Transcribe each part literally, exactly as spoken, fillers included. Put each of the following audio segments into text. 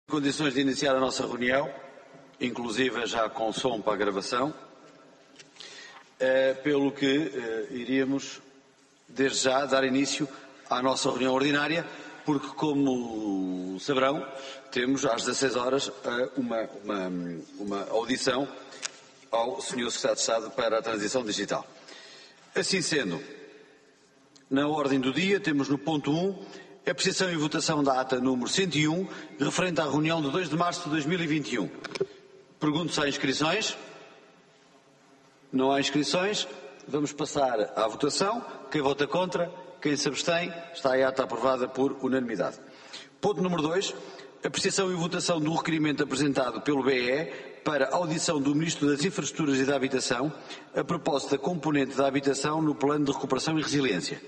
Condições de iniciar a nossa reunião, inclusive já com som para a gravação, pelo que iríamos, desde já, dar início à nossa reunião ordinária, porque, como saberão, temos às dezasseis horas uma, uma, uma audição ao senhor Secretário de Estado para a Transição Digital. Assim sendo, na ordem do dia, temos no ponto um a apreciação e votação da ata número cento e um, referente à reunião de dois de março de dois mil e vinte e um. Pergunto se há inscrições. Não há inscrições. Vamos passar à votação. Quem vota contra, quem se abstém, está a ata aprovada por unanimidade. Ponto número dois. Apreciação e votação do requerimento apresentado pelo B E para a audição do Ministro das Infraestruturas e da Habitação a propósito da componente da habitação no Plano de Recuperação e Resiliência.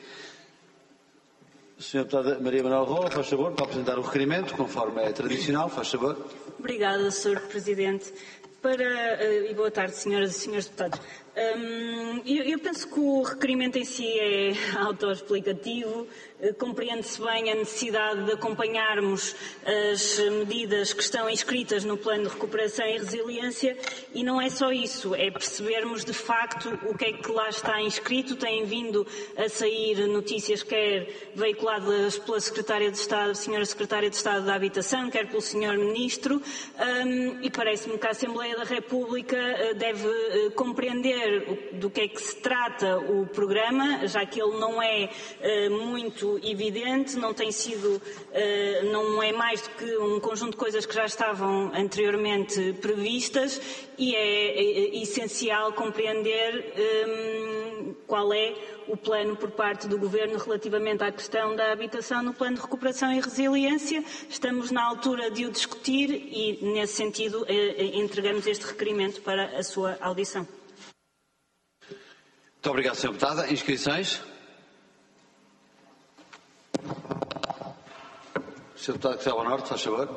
Senhora Deputada Maria Manuel Rola, faz favor, para apresentar o requerimento, conforme é tradicional, faz favor. Obrigada, senhor Presidente. Para, uh, e boa tarde, senhoras e senhores deputados. Um, eu, eu penso que o requerimento em si é autoexplicativo, uh, compreende-se bem a necessidade de acompanharmos as medidas que estão inscritas no Plano de Recuperação e Resiliência e não é só isso, é percebermos de facto o que é que lá está inscrito. Têm vindo a sair notícias, quer veiculadas pela Secretária de Estado, senhora Secretária de Estado da Habitação, quer pelo senhor Ministro, um, e parece-me que a Assembleia da República uh, deve uh, compreender do que é que se trata o programa, já que ele não é uh, muito evidente, não tem sido, uh, não é mais do que um conjunto de coisas que já estavam anteriormente previstas e é, é essencial compreender um, qual é o plano por parte do Governo relativamente à questão da habitação no Plano de Recuperação e Resiliência. Estamos na altura de o discutir e, nesse sentido, eh, entregamos este requerimento para a sua audição. Muito obrigado, senhora Deputada. Inscrições? senhor Deputado Cristóvão Norte, faz favor.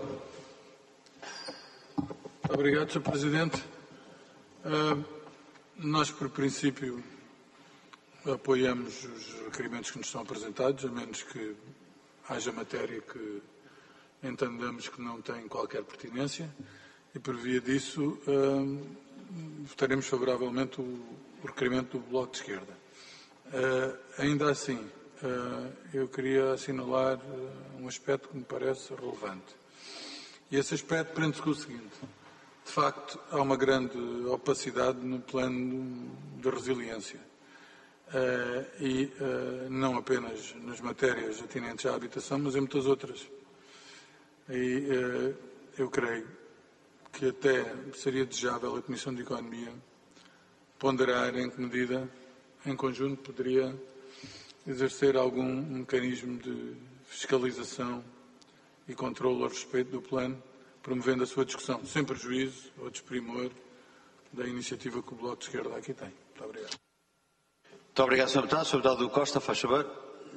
Obrigado, senhor Presidente. Uh, nós, por princípio, apoiamos os requerimentos que nos são apresentados, a menos que haja matéria que entendamos que não tem qualquer pertinência e, por via disso, uh, votaremos favoravelmente o, o requerimento do Bloco de Esquerda. Uh, ainda assim, uh, eu queria assinalar uh, um aspecto que me parece relevante. E esse aspecto prende-se com o seguinte. De facto, há uma grande opacidade no plano de resiliência. Uh, e uh, não apenas nas matérias atinentes à habitação, mas em muitas outras. E uh, eu creio que até seria desejável a Comissão de Economia ponderar em que medida, em conjunto, poderia exercer algum mecanismo de fiscalização e controle a respeito do plano, promovendo a sua discussão, sem prejuízo ou desprimor da iniciativa que o Bloco de Esquerda aqui tem. Muito obrigado. Muito obrigado, senhor Deputado. senhor Deputado Costa, faz favor.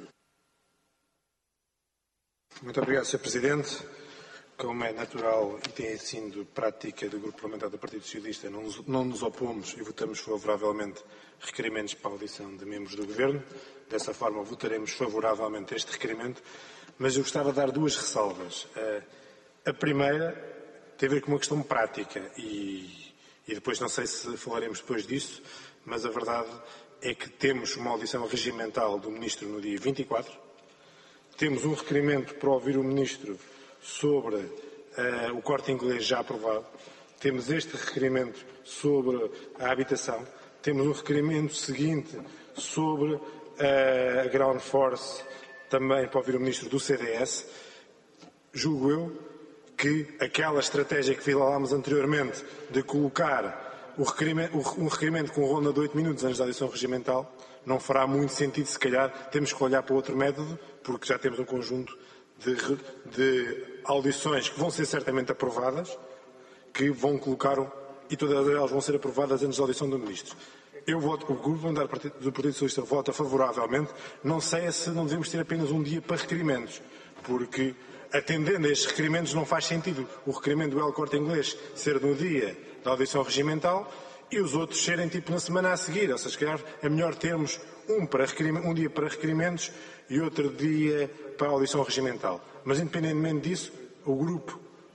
Muito obrigado, senhor Presidente. Como é natural e tem sido prática do Grupo Parlamentar do Partido Socialista, não nos, não nos opomos e votamos favoravelmente requerimentos para a audição de membros do Governo. Dessa forma, votaremos favoravelmente este requerimento. Mas eu gostava de dar duas ressalvas. A primeira tem a ver com uma questão prática e, e depois não sei se falaremos depois disso, mas a verdade é que temos uma audição regimental do Ministro no dia vinte e quatro, temos um requerimento para ouvir o Ministro sobre uh, o Corte Inglês já aprovado, temos este requerimento sobre a habitação, temos um requerimento seguinte sobre uh, a Ground Force também para ouvir o Ministro do C D S. Julgo eu que aquela estratégia que falámos anteriormente de colocar O requerimento, um requerimento com ronda de oito minutos antes da audição regimental não fará muito sentido. Se calhar temos que olhar para outro método, porque já temos um conjunto de, de audições que vão ser certamente aprovadas, que vão colocar, e todas elas vão ser aprovadas antes da audição do Ministro. Eu voto, o Grupo Parlamentar do Partido Socialista vota favoravelmente. Não sei se não devemos ter apenas um dia para requerimentos, porque atendendo a estes requerimentos não faz sentido o requerimento do El Corte Inglês ser no dia da audição regimental e os outros serem tipo na semana a seguir. Ou seja, se calhar é melhor termos um, para um dia para requerimentos e outro dia para a audição regimental. Mas independentemente disso, o Grupo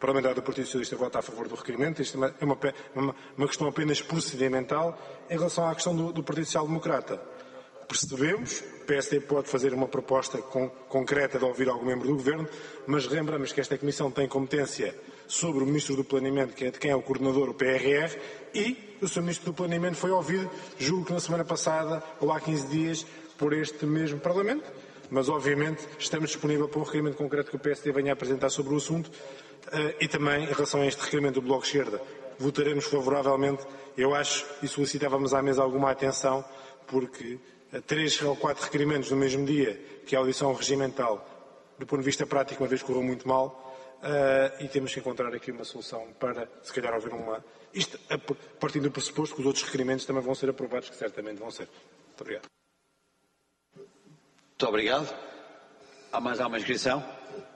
parlamentar do Partido Socialista vota a favor do requerimento. Isto é uma, uma, uma questão apenas procedimental. Em relação à questão do, do Partido Social Democrata, percebemos, o P S D pode fazer uma proposta com, concreta de ouvir algum membro do Governo, mas lembramos que esta Comissão tem competência sobre o Ministro do Planeamento, que é de quem é o coordenador, o P R R, e o seu Ministro do Planeamento foi ouvido, julgo que na semana passada ou há quinze dias, por este mesmo Parlamento. Mas, obviamente, estamos disponíveis para um requerimento concreto que o P S D venha a apresentar sobre o assunto e também, em relação a este requerimento do Bloco de Esquerda, votaremos favoravelmente. Eu acho e solicitávamos à mesa alguma atenção, porque três ou quatro requerimentos no mesmo dia, que é a audição regimental, do ponto de vista prático, uma vez correu muito mal, uh, e temos que encontrar aqui uma solução para, se calhar, haver uma... Isto a partir do pressuposto que os outros requerimentos também vão ser aprovados, que certamente vão ser. Muito obrigado. Muito obrigado. Há mais alguma inscrição?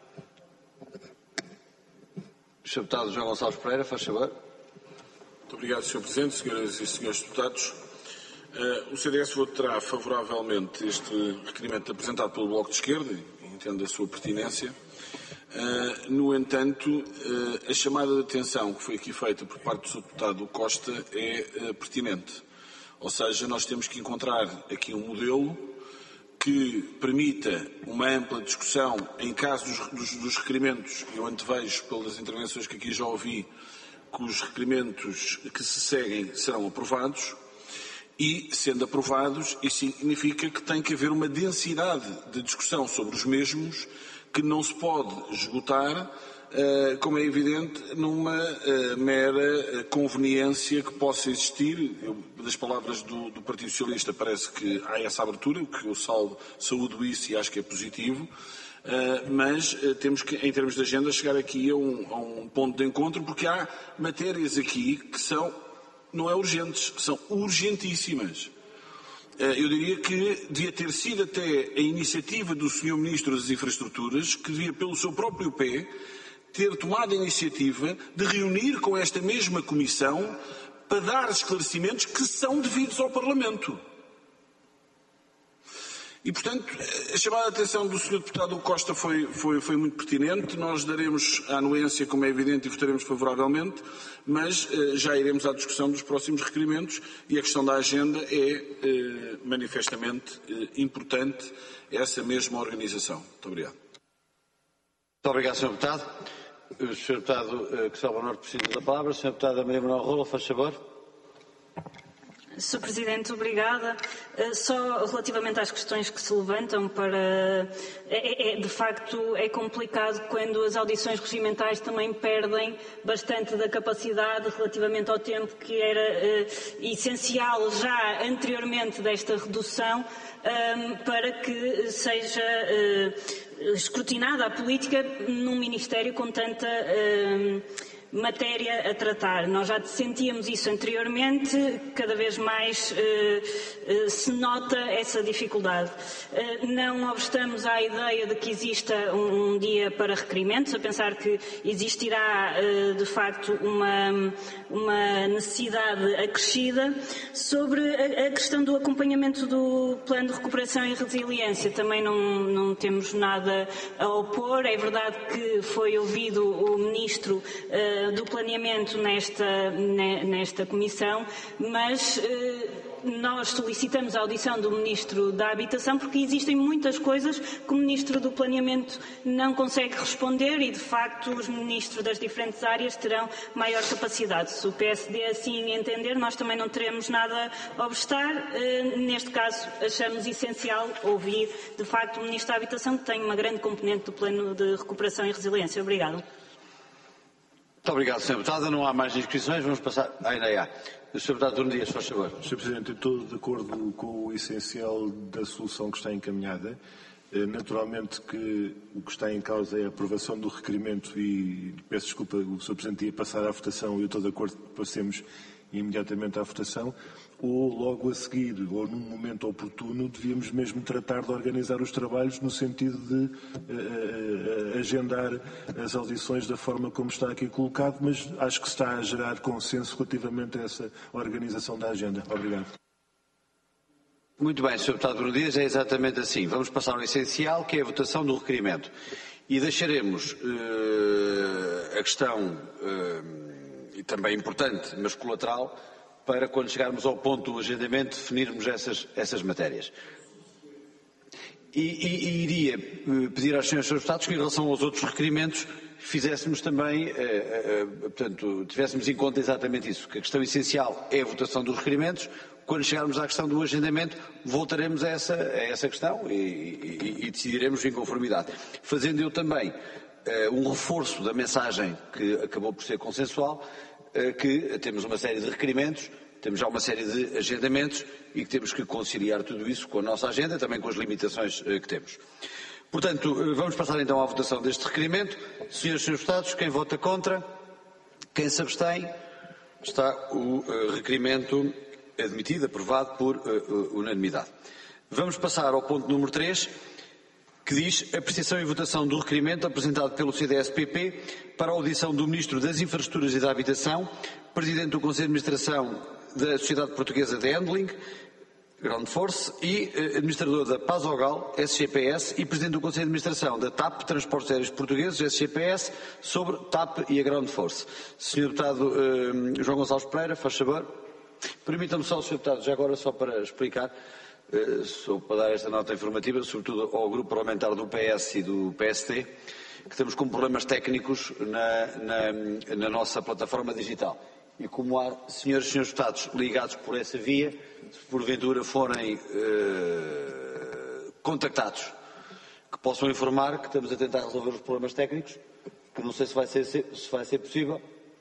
O senhor Deputado João Gonçalves Pereira, faz favor. Muito obrigado, senhor Presidente, senhoras e senhores deputados. Uh, o C D S votará favoravelmente este requerimento apresentado pelo Bloco de Esquerda, e entendo a sua pertinência. Uh, no entanto, uh, a chamada de atenção que foi aqui feita por parte do senhor Deputado Costa é uh, pertinente. Ou seja, nós temos que encontrar aqui um modelo que permita uma ampla discussão em caso dos, dos, dos requerimentos. Eu antevejo, pelas intervenções que aqui já ouvi, que os requerimentos que se seguem serão aprovados. E, sendo aprovados, isso significa que tem que haver uma densidade de discussão sobre os mesmos que não se pode esgotar, como é evidente, numa mera conveniência que possa existir. Eu, das palavras do, do Partido Socialista, parece que há essa abertura, o que eu salvo, saúdo isso e acho que é positivo. Mas temos que, em termos de agenda, chegar aqui a um, a um ponto de encontro, porque há matérias aqui que são... não é urgentes, são urgentíssimas. Eu diria que devia ter sido até a iniciativa do senhor Ministro das Infraestruturas, que devia, pelo seu próprio pé, ter tomado a iniciativa de reunir com esta mesma Comissão para dar esclarecimentos que são devidos ao Parlamento. E, portanto, a chamada de atenção do senhor Deputado Costa foi, foi, foi muito pertinente. Nós daremos a anuência, como é evidente, e votaremos favoravelmente, mas eh, já iremos à discussão dos próximos requerimentos e a questão da agenda é eh, manifestamente eh, importante essa mesma organização. Muito obrigado. Muito obrigado, senhor Deputado. O senhor Deputado eh, Cristóvão Norte precisa da palavra. O senhor Deputado Maria Manuel Rola, faz favor. senhor Presidente, obrigada. Só relativamente às questões que se levantam para... É, é, de facto, é complicado quando as audições regimentais também perdem bastante da capacidade relativamente ao tempo que era eh, essencial já anteriormente desta redução eh, para que seja eh, escrutinada a política num Ministério com tanta... Eh, matéria a tratar. Nós já sentíamos isso anteriormente, cada vez mais eh, eh, se nota essa dificuldade. Eh, não obstamos à ideia de que exista um, um dia para requerimentos, a pensar que existirá eh, de facto uma, uma necessidade acrescida. Sobre a, a questão do acompanhamento do Plano de Recuperação e Resiliência, também não, não temos nada a opor. É verdade que foi ouvido o Ministro eh, do Planeamento nesta, nesta comissão, mas eh, nós solicitamos a audição do Ministro da Habitação porque existem muitas coisas que o Ministro do Planeamento não consegue responder e, de facto, os Ministros das diferentes áreas terão maior capacidade. Se o P S D assim entender, nós também não teremos nada a obstar. Eh, neste caso, achamos essencial ouvir, de facto, o Ministro da Habitação, que tem uma grande componente do Plano de Recuperação e Resiliência. Obrigado. Muito obrigado, senhor Deputado. Não há mais inscrições. Vamos passar... Ah, ainda há. O senhor Deputado Bruno Dias, faz favor. senhor Presidente, eu estou de acordo com o essencial da solução que está encaminhada. Naturalmente que o que está em causa é a aprovação do requerimento e peço desculpa, o senhor Presidente ia passar à votação e eu estou de acordo que passemos imediatamente à votação, ou logo a seguir, ou num momento oportuno, devíamos mesmo tratar de organizar os trabalhos no sentido de uh, uh, agendar as audições da forma como está aqui colocado, mas acho que se está a gerar consenso relativamente a essa organização da agenda. Obrigado. Muito bem, senhor Deputado Bruno Dias, é exatamente assim. Vamos passar ao essencial, que é a votação do requerimento. E deixaremos uh, a questão, uh, e também importante, mas colateral, para quando chegarmos ao ponto do agendamento definirmos essas, essas matérias. E, e, e iria pedir aos senhores deputados que, em relação aos outros requerimentos, fizéssemos também, uh, uh, portanto, tivéssemos em conta exatamente isso, que a questão essencial é a votação dos requerimentos. Quando chegarmos à questão do agendamento, voltaremos a essa, a essa questão e, e, e decidiremos em conformidade. Fazendo eu também uh, um reforço da mensagem que acabou por ser consensual, uh, que temos uma série de requerimentos, temos já uma série de agendamentos e que temos que conciliar tudo isso com a nossa agenda, também com as limitações uh, que temos. Portanto, uh, vamos passar então à votação deste requerimento. Senhoras e senhores deputados, quem vota contra? Quem se abstém? Está o uh, requerimento admitido, aprovado por uh, uh, unanimidade. Vamos passar ao ponto número três, que diz apreciação e votação do requerimento apresentado pelo C D S P P para a audição do Ministro das Infraestruturas e da Habitação, Presidente do Conselho de Administração da Sociedade Portuguesa de Handling, Ground Force, e uh, Administrador da Pazogal, S G P S, e Presidente do Conselho de Administração da T A P, Transportes Aéreos Portugueses, S G P S, sobre T A P e a Ground Force. senhor Deputado uh, João Gonçalves Pereira, faz favor. Permitam-me só, senhor Deputado, já agora só para explicar, uh, só para dar esta nota informativa, sobretudo ao grupo parlamentar do P S e do P S T, que estamos com problemas técnicos na, na, na nossa plataforma digital. E como há senhores e senhores deputados ligados por essa via, se porventura forem uh, contactados, que possam informar que estamos a tentar resolver os problemas técnicos, que não sei se vai ser, se vai ser possível.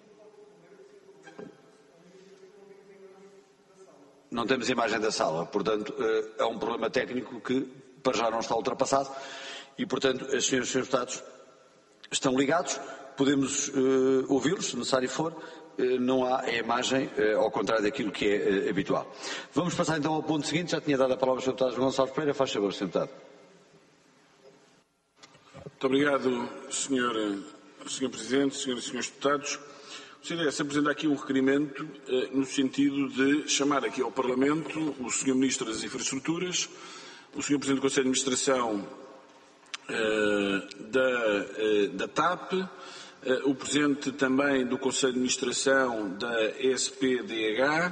Não temos imagem da sala, portanto, é um problema técnico que para já não está ultrapassado e, portanto, as senhoras e senhores deputados estão ligados, podemos uh, ouvi-los, se necessário for, uh, não há a imagem, uh, ao contrário daquilo que é uh, habitual. Vamos passar então ao ponto seguinte, já tinha dado a palavra ao senhor Deputado João Gonçalves Pereira, faz favor, senhor Deputado. Muito obrigado, senhor, senhor Presidente, senhoras e senhores deputados. O C D S apresenta aqui um requerimento eh, no sentido de chamar aqui ao Parlamento o senhor Ministro das Infraestruturas, o senhor Presidente do Conselho de Administração eh, da, eh, da T A P, eh, o Presidente também do Conselho de Administração da S P D H,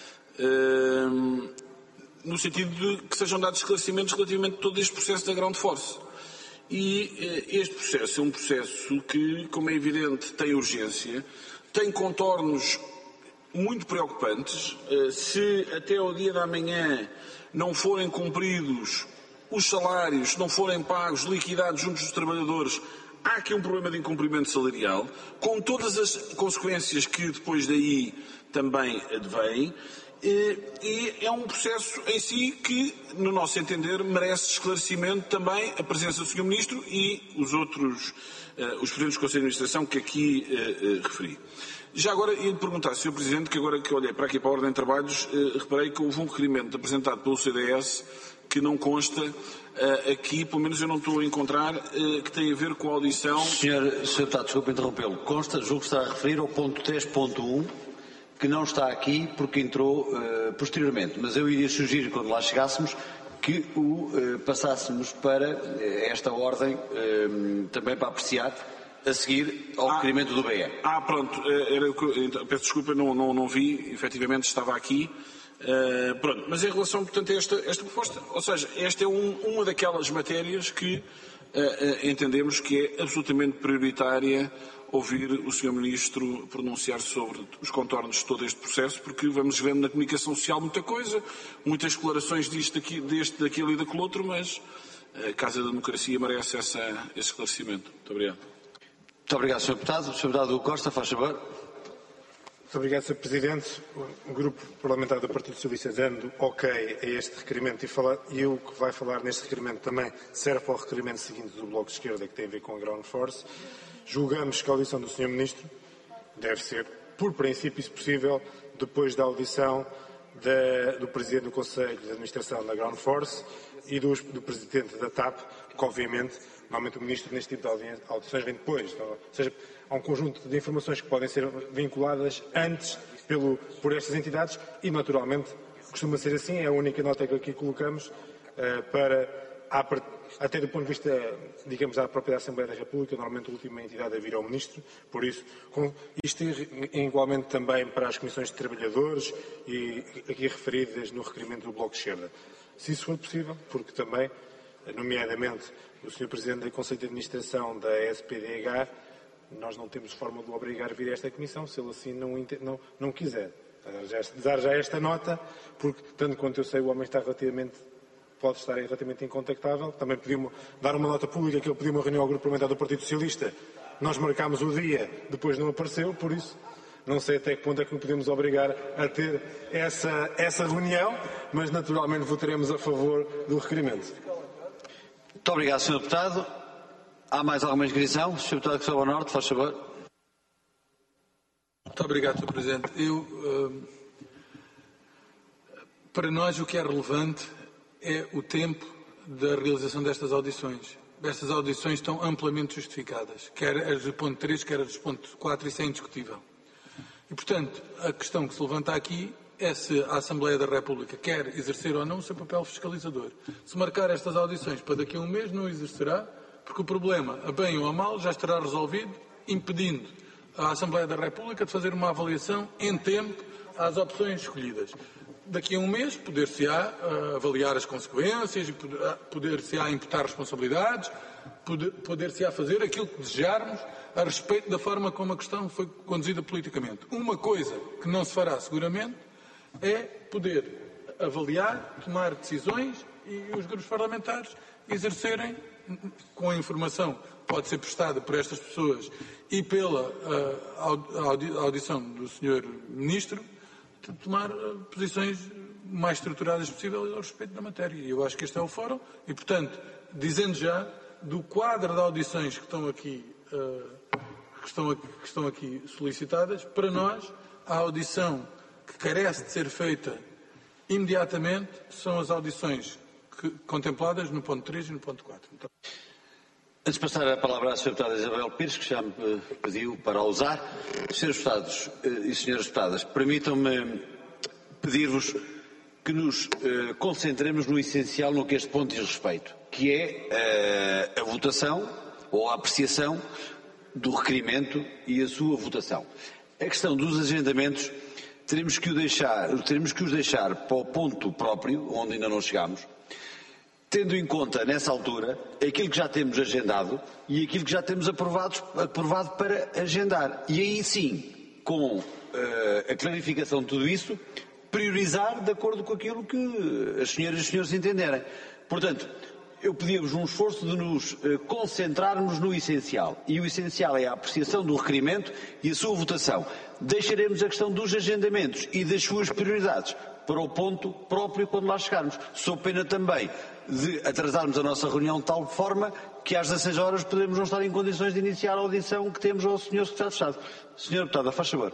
eh, no sentido de que sejam dados esclarecimentos relativamente a todo este processo da Ground Force. E eh, este processo é um processo que, como é evidente, tem urgência, tem contornos muito preocupantes. Se até ao dia da manhã não forem cumpridos os salários, não forem pagos, liquidados juntos dos trabalhadores, há aqui um problema de incumprimento salarial, com todas as consequências que depois daí também advêm, e é um processo em si que, no nosso entender, merece esclarecimento também a presença do senhor Ministro e os outros, uh, os Presidentes do Conselho de Administração que aqui uh, uh, referi. Já agora ia lhe perguntar, senhor Presidente, que agora que olhei para aqui para a Ordem de Trabalhos, uh, reparei que houve um requerimento apresentado pelo C D S que não consta uh, aqui, pelo menos eu não estou a encontrar, uh, que tem a ver com a audição... Senhor, senhor Deputado, desculpe interrompê-lo. Consta, julgo que está a referir ao ponto três ponto um, que não está aqui porque entrou uh, posteriormente, mas eu iria sugerir, quando lá chegássemos, que o uh, passássemos para uh, esta ordem, uh, também para apreciar, a seguir ao ah, requerimento do B E. Ah, pronto, era, peço desculpa, não, não, não vi, efetivamente estava aqui. Uh, pronto, mas em relação, portanto, a esta, esta proposta, ou seja, esta é um, uma daquelas matérias que uh, uh, entendemos que é absolutamente prioritária ouvir o senhor Ministro pronunciar sobre os contornos de todo este processo, porque vamos vendo na comunicação social muita coisa, muitas declarações disto, daqui, deste, daquilo e daquele outro, mas a Casa da Democracia merece essa, esse esclarecimento. Muito obrigado. Muito obrigado, senhor Deputado. senhor Deputado Costa, faz favor. Muito obrigado, senhor Presidente. O Grupo Parlamentar do Partido Socialista, dando ok a este requerimento e, falar, e o que vai falar neste requerimento também serve para o requerimento seguinte do Bloco de Esquerda, que tem a ver com a Ground Force. Julgamos que a audição do senhor Ministro deve ser, por princípio, se possível, depois da audição da, do Presidente do Conselho de Administração da Ground Force e do, do Presidente da T A P, que, obviamente, normalmente o Ministro, neste tipo de audições, vem depois. Então, ou seja, há um conjunto de informações que podem ser vinculadas antes pelo, por estas entidades e, naturalmente, costuma ser assim, é a única nota que aqui colocamos para, até do ponto de vista, digamos, da própria Assembleia da República, normalmente a última entidade a vir ao Ministro, por isso, com, isto é igualmente também para as comissões de trabalhadores e aqui referidas no requerimento do Bloco de Esquerda. Se isso for possível, porque também, nomeadamente, o senhor Presidente do Conselho de Administração da S P D H, nós não temos forma de o obrigar a vir a esta Comissão, se ele assim não, não, não quiser. Dar já esta nota, porque, tanto quanto eu sei, o homem está relativamente, pode estar relativamente incontactável. Também pedimos dar uma nota pública que ele pediu uma reunião ao Grupo Parlamentar do Partido Socialista. Nós marcámos o dia, depois não apareceu, por isso não sei até que ponto é que o podemos obrigar a ter essa, essa reunião, mas naturalmente votaremos a favor do requerimento. Muito obrigado, senhor Deputado. Há mais alguma inscrição? senhor Deputado Cristóvão Norte, faz favor. Muito obrigado, senhor Presidente. Eu, uh, para nós, o que é relevante é o tempo da realização destas audições. Estas audições estão amplamente justificadas, quer as do ponto três, quer as do ponto quatro, isso é indiscutível. E, portanto, a questão que se levanta aqui é se a Assembleia da República quer exercer ou não o seu papel fiscalizador. Se marcar estas audições para daqui a um mês, não o exercerá, porque o problema, a bem ou a mal, já estará resolvido, impedindo a Assembleia da República de fazer uma avaliação em tempo às opções escolhidas. Daqui a um mês poder-se-á uh, avaliar as consequências, poder-se-á imputar responsabilidades, poder, poder-se-á fazer aquilo que desejarmos a respeito da forma como a questão foi conduzida politicamente. Uma coisa que não se fará seguramente é poder avaliar, tomar decisões e os grupos parlamentares exercerem, com a informação que pode ser prestada por estas pessoas e pela uh, audição do senhor Ministro, de tomar uh, posições mais estruturadas possível a respeito da matéria. E eu acho que este é o fórum e, portanto, dizendo já do quadro de audições que estão aqui, uh, que estão aqui, que estão aqui solicitadas, para nós, a audição que carece de ser feita imediatamente são as audições que, contempladas no ponto três e no ponto quatro. Então... Antes de passar a palavra à senhora Deputada Isabel Pires, que já me pediu para a usar, senhores Deputados e senhoras Deputadas, permitam-me pedir-vos que nos eh, concentremos no essencial no que este ponto diz respeito, que é eh, a votação ou a apreciação do requerimento e a sua votação. A questão dos agendamentos teremos que, o deixar, teremos que os deixar para o ponto próprio, onde ainda não chegámos, tendo em conta, nessa altura, aquilo que já temos agendado e aquilo que já temos aprovado, aprovado para agendar. E aí sim, com uh, a clarificação de tudo isso, priorizar de acordo com aquilo que as senhoras e os senhores entenderem. Portanto, eu pedi-vos um esforço de nos uh, concentrarmos no essencial. E o essencial é a apreciação do requerimento e a sua votação. Deixaremos a questão dos agendamentos e das suas prioridades para o ponto próprio quando lá chegarmos. Sou pena também de atrasarmos a nossa reunião de tal forma que às dezasseis horas podemos não estar em condições de iniciar a audição que temos ao senhor Secretário de Estado. senhora Deputada, faz favor.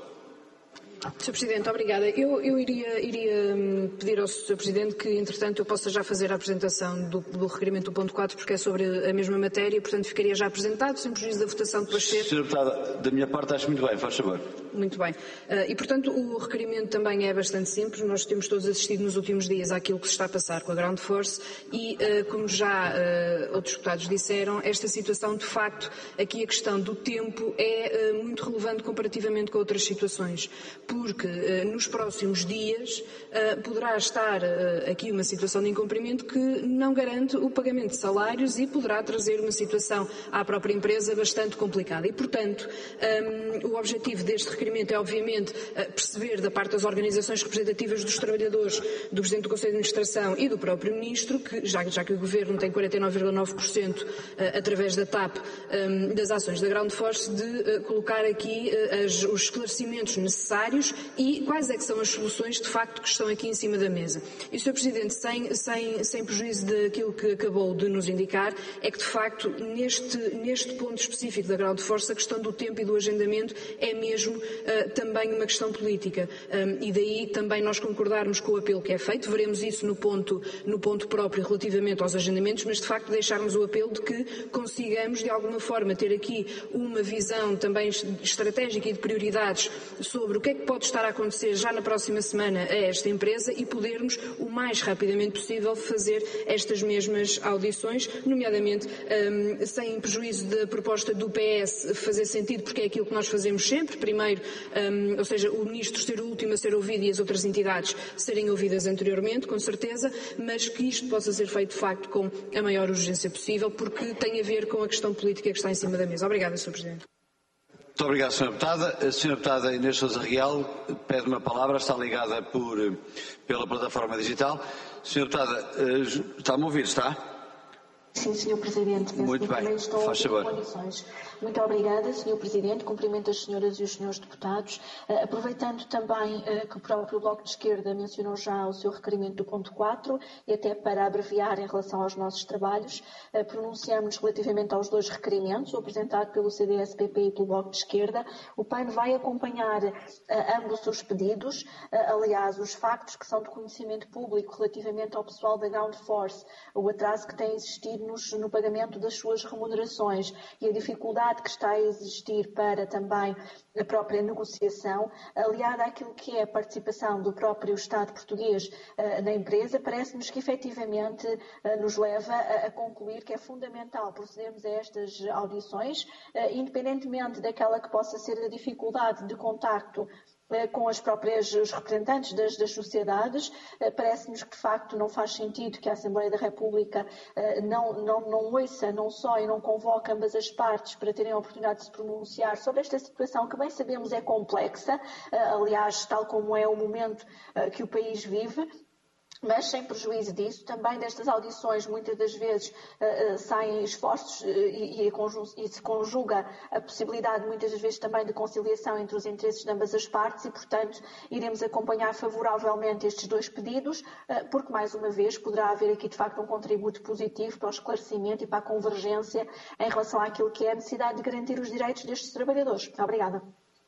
senhor Presidente, obrigada. Eu, eu iria, iria pedir ao senhor Presidente que, entretanto, eu possa já fazer a apresentação do, do requerimento do ponto quatro, porque é sobre a mesma matéria, portanto ficaria já apresentado, sem prejuízo da votação depois ser... senhora Deputada, da minha parte acho muito bem, faz favor. Muito bem. Uh, e, portanto, o requerimento também é bastante simples. Nós temos todos assistido nos últimos dias àquilo que se está a passar com a Ground Force e, uh, como já uh, outros deputados disseram, esta situação, de facto, aqui a questão do tempo é uh, muito relevante comparativamente com outras situações, porque uh, nos próximos dias uh, poderá estar uh, aqui uma situação de incumprimento que não garante o pagamento de salários e poderá trazer uma situação à própria empresa bastante complicada. E, portanto, um, o objetivo deste requerimento é, obviamente, perceber da parte das organizações representativas dos trabalhadores, do Presidente do Conselho de Administração e do próprio Ministro, que, já, já que o Governo tem quarenta e nove vírgula nove por cento através da T A P das ações da Ground Force, de colocar aqui as, os esclarecimentos necessários e quais é que são as soluções, de facto, que estão aqui em cima da mesa. E, senhor Presidente, sem, sem, sem prejuízo daquilo que acabou de nos indicar, é que, de facto, neste, neste ponto específico da Ground Force, a questão do tempo e do agendamento é mesmo Uh, também uma questão política um, e daí também nós concordarmos com o apelo que é feito. Veremos isso no ponto, no ponto próprio relativamente aos agendamentos, mas de facto deixarmos o apelo de que consigamos de alguma forma ter aqui uma visão também estratégica e de prioridades sobre o que é que que pode estar a acontecer já na próxima semana a esta empresa e podermos, o mais rapidamente possível, fazer estas mesmas audições, nomeadamente um, sem prejuízo da proposta do P S fazer sentido, porque é aquilo que nós fazemos sempre, primeiro, um, ou seja, o Ministro ser o último a ser ouvido e as outras entidades serem ouvidas anteriormente, com certeza, mas que isto possa ser feito de facto com a maior urgência possível, porque tem a ver com a questão política que está em cima da mesa. Obrigada, senhor Presidente. Muito obrigado, senhora Deputada. A senhora Deputada Inês Sousa Real pede uma palavra, está ligada por, pela plataforma digital. senhora Deputada, está-me a ouvir, está? Sim, senhor Presidente. Penso Muito que bem, também estou faz em favor. condições. Muito obrigada, senhor Presidente. Cumprimento as senhoras e os senhores deputados. Uh, aproveitando também uh, que o próprio Bloco de Esquerda mencionou já o seu requerimento do ponto quatro e até para abreviar em relação aos nossos trabalhos, uh, pronunciamos relativamente aos dois requerimentos, o apresentado pelo C D S P P e pelo Bloco de Esquerda. O P A N vai acompanhar uh, ambos os pedidos. Uh, aliás, os factos que são de conhecimento público relativamente ao pessoal da Ground Force, o atraso que tem existido nos, no pagamento das suas remunerações e a dificuldade que está a existir para também a própria negociação, aliada àquilo que é a participação do próprio Estado português uh, na empresa, parece-nos que efetivamente uh, nos leva a, a concluir que é fundamental procedermos a estas audições, uh, independentemente daquela que possa ser a dificuldade de contacto com as próprias, os representantes das, das sociedades. Parece-nos que de facto não faz sentido que a Assembleia da República não, não, não ouça, não só e não convoque ambas as partes para terem a oportunidade de se pronunciar sobre esta situação que bem sabemos é complexa, aliás, tal como é o momento que o país vive. Mas, sem prejuízo disso, também destas audições, muitas das vezes uh, uh, saem esforços uh, e, e, e se conjuga a possibilidade, muitas das vezes, também de conciliação entre os interesses de ambas as partes e, portanto, iremos acompanhar favoravelmente estes dois pedidos, uh, porque, mais uma vez, poderá haver aqui, de facto, um contributo positivo para o esclarecimento e para a convergência em relação àquilo que é a necessidade de garantir os direitos destes trabalhadores. Obrigada.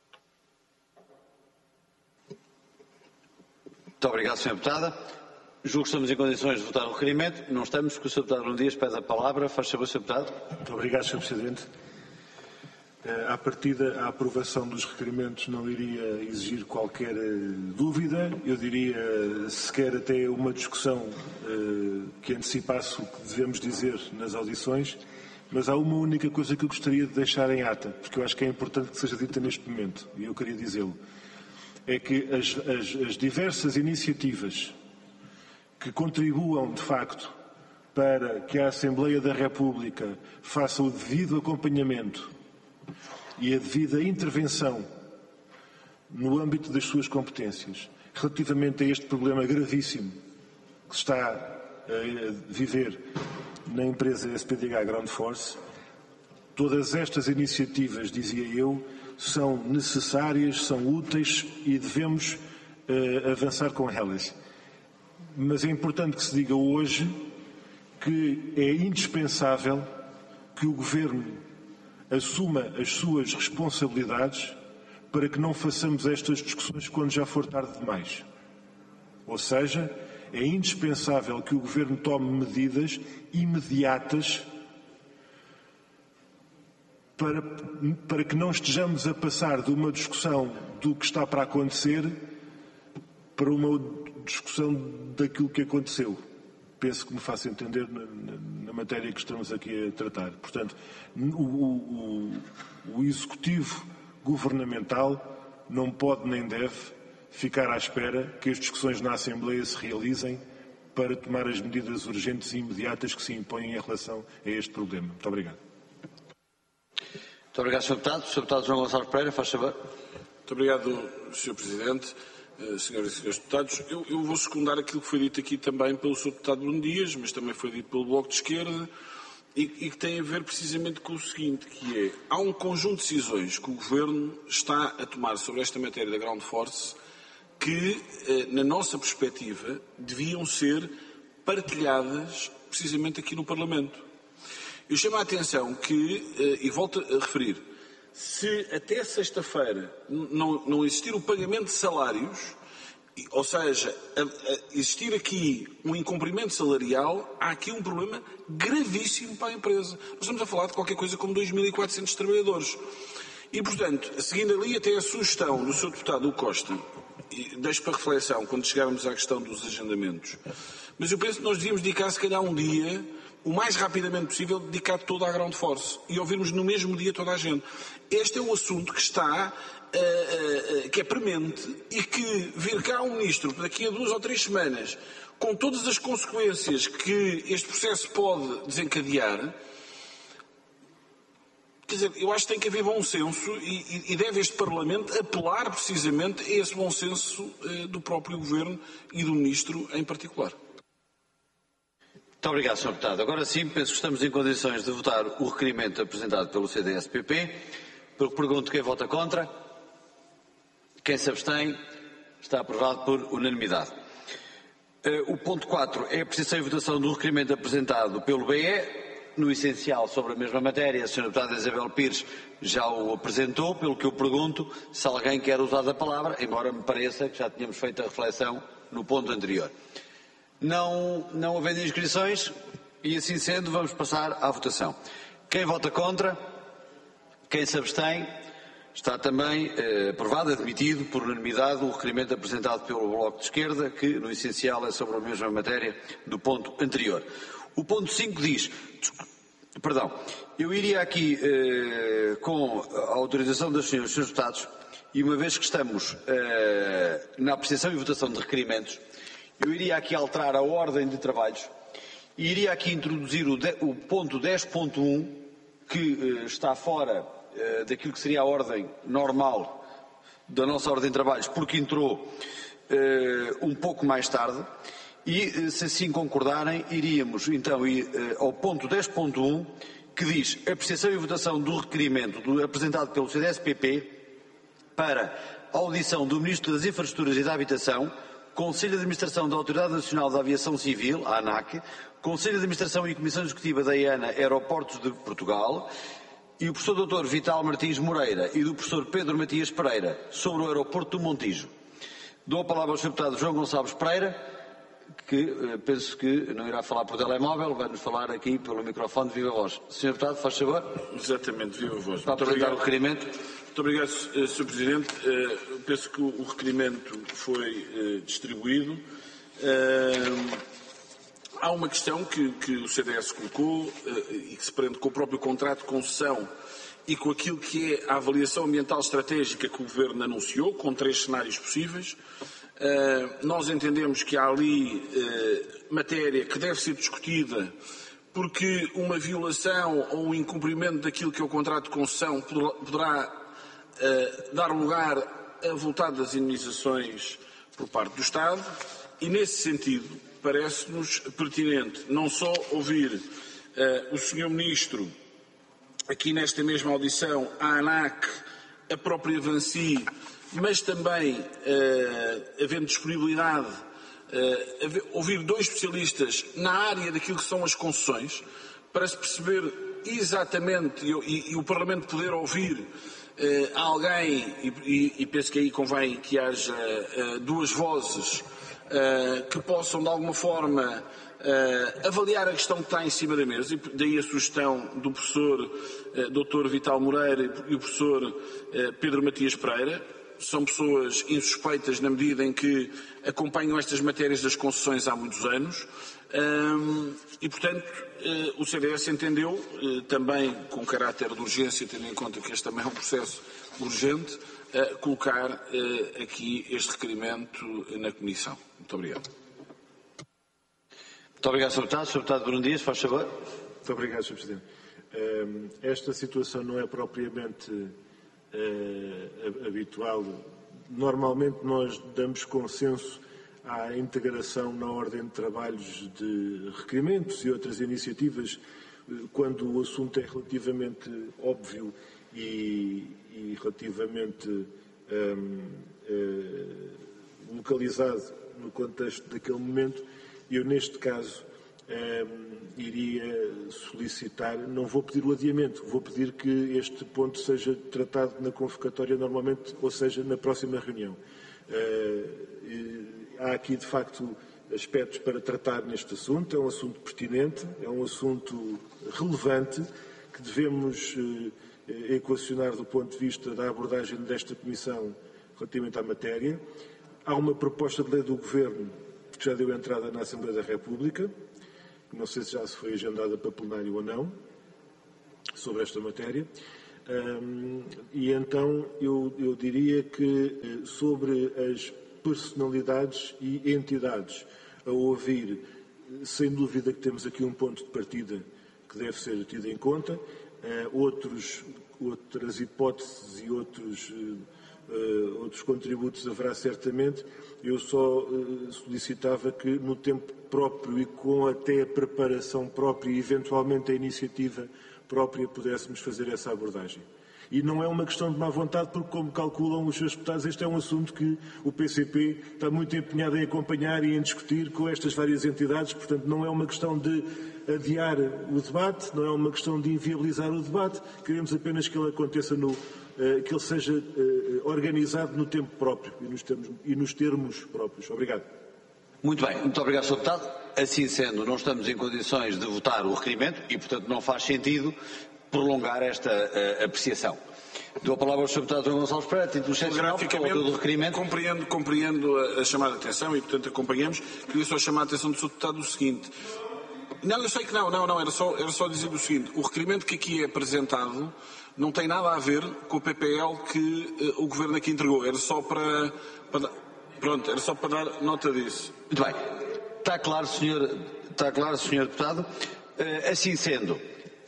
Muito obrigado, senhora Deputada. Julgo que estamos em condições de votar o requerimento. Não estamos, porque o senhor Deputado Bruno Dias pede a palavra. Faz favor, senhor Deputado. Muito obrigado, senhor Presidente. À partida, a aprovação dos requerimentos não iria exigir qualquer dúvida. Eu diria, sequer até uma discussão que antecipasse o que devemos dizer nas audições. Mas há uma única coisa que eu gostaria de deixar em ata, porque eu acho que é importante que seja dita neste momento, e eu queria dizê-lo. É que as, as, as diversas iniciativas que contribuam, de facto, para que a Assembleia da República faça o devido acompanhamento e a devida intervenção no âmbito das suas competências relativamente a este problema gravíssimo que se está a viver na empresa S P D H Ground Force, todas estas iniciativas, dizia eu, são necessárias, são úteis e devemos uh, avançar com elas. Mas é importante que se diga hoje que é indispensável que o Governo assuma as suas responsabilidades para que não façamos estas discussões quando já for tarde demais. Ou seja, é indispensável que o Governo tome medidas imediatas para, para que não estejamos a passar de uma discussão do que está para acontecer para uma discussão daquilo que aconteceu. Penso que me faço entender na, na, na matéria que estamos aqui a tratar. Portanto, o, o, o Executivo Governamental não pode nem deve ficar à espera que as discussões na Assembleia se realizem para tomar as medidas urgentes e imediatas que se impõem em relação a este problema. Muito obrigado. Muito obrigado, senhor Deputado. senhor Deputado João Gonçalves Pereira, faz favor. Muito obrigado, senhor Presidente. Uh, senhoras e senhores deputados, eu, eu vou secundar aquilo que foi dito aqui também pelo senhor Deputado Bruno Dias, mas também foi dito pelo Bloco de Esquerda, e, e que tem a ver precisamente com o seguinte, que é, há um conjunto de decisões que o Governo está a tomar sobre esta matéria da Ground Force que, uh, na nossa perspectiva, deviam ser partilhadas precisamente aqui no Parlamento. Eu chamo a atenção que, uh, e volto a referir, se até sexta-feira não, não existir o pagamento de salários, ou seja, a, a existir aqui um incumprimento salarial, há aqui um problema gravíssimo para a empresa. Nós estamos a falar de qualquer coisa como dois mil e quatrocentos trabalhadores. E, portanto, seguindo ali até a sugestão do senhor Deputado Costa, e deixo para reflexão quando chegarmos à questão dos agendamentos, mas eu penso que nós devíamos dedicar, se calhar, um dia, o mais rapidamente possível, dedicado toda à Ground Force e ouvirmos no mesmo dia toda a gente. Este é um assunto que está, uh, uh, uh, que é premente e que vir cá um ministro daqui a duas ou três semanas, com todas as consequências que este processo pode desencadear, quer dizer, eu acho que tem que haver bom senso e, e deve este Parlamento apelar precisamente a esse bom senso uh, do próprio Governo e do Ministro em particular. Muito obrigado, senhor Deputado. Agora sim, penso que estamos em condições de votar o requerimento apresentado pelo C D S P P. Pelo que pergunto, quem vota contra? Quem se abstém? Está aprovado por unanimidade. Uh, o ponto quatro é a apreciação e votação do requerimento apresentado pelo B E. No essencial, sobre a mesma matéria, a senhora Deputada Isabel Pires já o apresentou, pelo que eu pergunto se alguém quer usar a palavra, embora me pareça que já tínhamos feito a reflexão no ponto anterior. Não, não havendo inscrições, e assim sendo, vamos passar à votação. Quem vota contra? Quem se abstém? Está também eh, aprovado, admitido por unanimidade o requerimento apresentado pelo Bloco de Esquerda, que no essencial é sobre a mesma matéria do ponto anterior. O ponto cinco diz, perdão, eu iria aqui eh, com a autorização dos senhores, senhores deputados, e uma vez que estamos eh, na apreciação e votação de requerimentos, eu iria aqui alterar a ordem de trabalhos e iria aqui introduzir o, de, o ponto dez ponto um, que eh, está fora eh, daquilo que seria a ordem normal da nossa ordem de trabalhos, porque entrou eh, um pouco mais tarde. E, se assim concordarem, iríamos então ir uh, ao ponto dez ponto um, que diz apreciação e votação do requerimento do, apresentado pelo C D S P P para a audição do Ministro das Infraestruturas e da Habitação, Conselho de Administração da Autoridade Nacional da Aviação Civil, a ANAC, Conselho de Administração e Comissão Executiva da AENA Aeroportos de Portugal, e o professor doutor Vital Martins Moreira e do professor Pedro Matias Pereira sobre o aeroporto do Montijo. Dou a palavra ao senhor Deputado João Gonçalves Pereira, que uh, penso que não irá falar por telemóvel, vai-nos falar aqui pelo microfone de viva voz. senhor Deputado, faz favor. Exatamente, viva voz. Para apresentar o requerimento. Muito obrigado, senhor Presidente. Uh, penso que o requerimento foi uh, distribuído. Uh, há uma questão que, que o C D S colocou uh, e que se prende com o próprio contrato de concessão e com aquilo que é a avaliação ambiental estratégica que o Governo anunciou, com três cenários possíveis. Uh, nós entendemos que há ali uh, matéria que deve ser discutida porque uma violação ou um incumprimento daquilo que é o contrato de concessão poderá, poderá uh, dar lugar a voltadas indemnizações por parte do Estado e, nesse sentido, parece-nos pertinente não só ouvir uh, o senhor Ministro aqui nesta mesma audição, a ANAC, a própria Vansi, mas também, uh, havendo disponibilidade, uh, haver, ouvir dois especialistas na área daquilo que são as concessões, para se perceber exatamente, e, e, e o Parlamento poder ouvir uh, alguém, e, e, e penso que aí convém que haja uh, duas vozes uh, que possam, de alguma forma, uh, avaliar a questão que está em cima da mesa, e daí a sugestão do professor uh, doutor Vital Moreira e o professor uh, Pedro Matias Pereira. São pessoas insuspeitas na medida em que acompanham estas matérias das concessões há muitos anos um, e, portanto, uh, o C D S entendeu, uh, também com caráter de urgência, tendo em conta que este também é um processo urgente, uh, colocar uh, aqui este requerimento na Comissão. Muito obrigado. Muito obrigado, senhor Deputado. senhor Deputado Bruno Dias, faz favor. Muito obrigado, senhor Presidente. Um, esta situação não é propriamente Uh, habitual. Normalmente nós damos consenso à integração na ordem de trabalhos de requerimentos e outras iniciativas uh, quando o assunto é relativamente óbvio e, e relativamente um, uh, localizado no contexto daquele momento. Eu, neste caso, Um, iria solicitar, não vou pedir o adiamento, vou pedir que este ponto seja tratado na convocatória normalmente, ou seja, na próxima reunião. Uh, há aqui, de facto, aspectos para tratar neste assunto, é um assunto pertinente, é um assunto relevante, que devemos uh, equacionar do ponto de vista da abordagem desta Comissão relativamente à matéria. Há uma proposta de lei do Governo que já deu entrada na Assembleia da República, não sei se já se foi agendada para plenário ou não, sobre esta matéria. Um, e então eu, eu diria que sobre as personalidades e entidades a ouvir, sem dúvida que temos aqui um ponto de partida que deve ser tido em conta, uh, outros, outras hipóteses e outros, uh, uh, outros contributos haverá certamente. Eu só uh, solicitava que no tempo próprio e com até a preparação própria e eventualmente a iniciativa própria pudéssemos fazer essa abordagem. E não é uma questão de má vontade, porque, como calculam os seus deputados, este é um assunto que o P C P está muito empenhado em acompanhar e em discutir com estas várias entidades. Portanto, não é uma questão de adiar o debate, não é uma questão de inviabilizar o debate. Queremos apenas que ele aconteça, no, que ele seja organizado no tempo próprio e nos termos, e nos termos próprios. Obrigado. Muito bem, muito obrigado, senhor Deputado. Assim sendo, não estamos em condições de votar o requerimento e, portanto, não faz sentido prolongar esta uh, apreciação. Dou a palavra ao senhor Deputado Gonçalves Pereira, título cento e nove, que é o autor do requerimento. Compreendo, compreendo a, a chamada de atenção e, portanto, acompanhamos. Queria só chamar a atenção do senhor Deputado do seguinte. Não, eu sei que não, não, não, era só, era só dizer o seguinte. O requerimento que aqui é apresentado não tem nada a ver com o P P L que uh, o Governo aqui entregou. Era só para, para... Pronto, era só para dar nota disso. Muito bem. Está claro, senhor, está claro, senhor Deputado. Uh, assim sendo,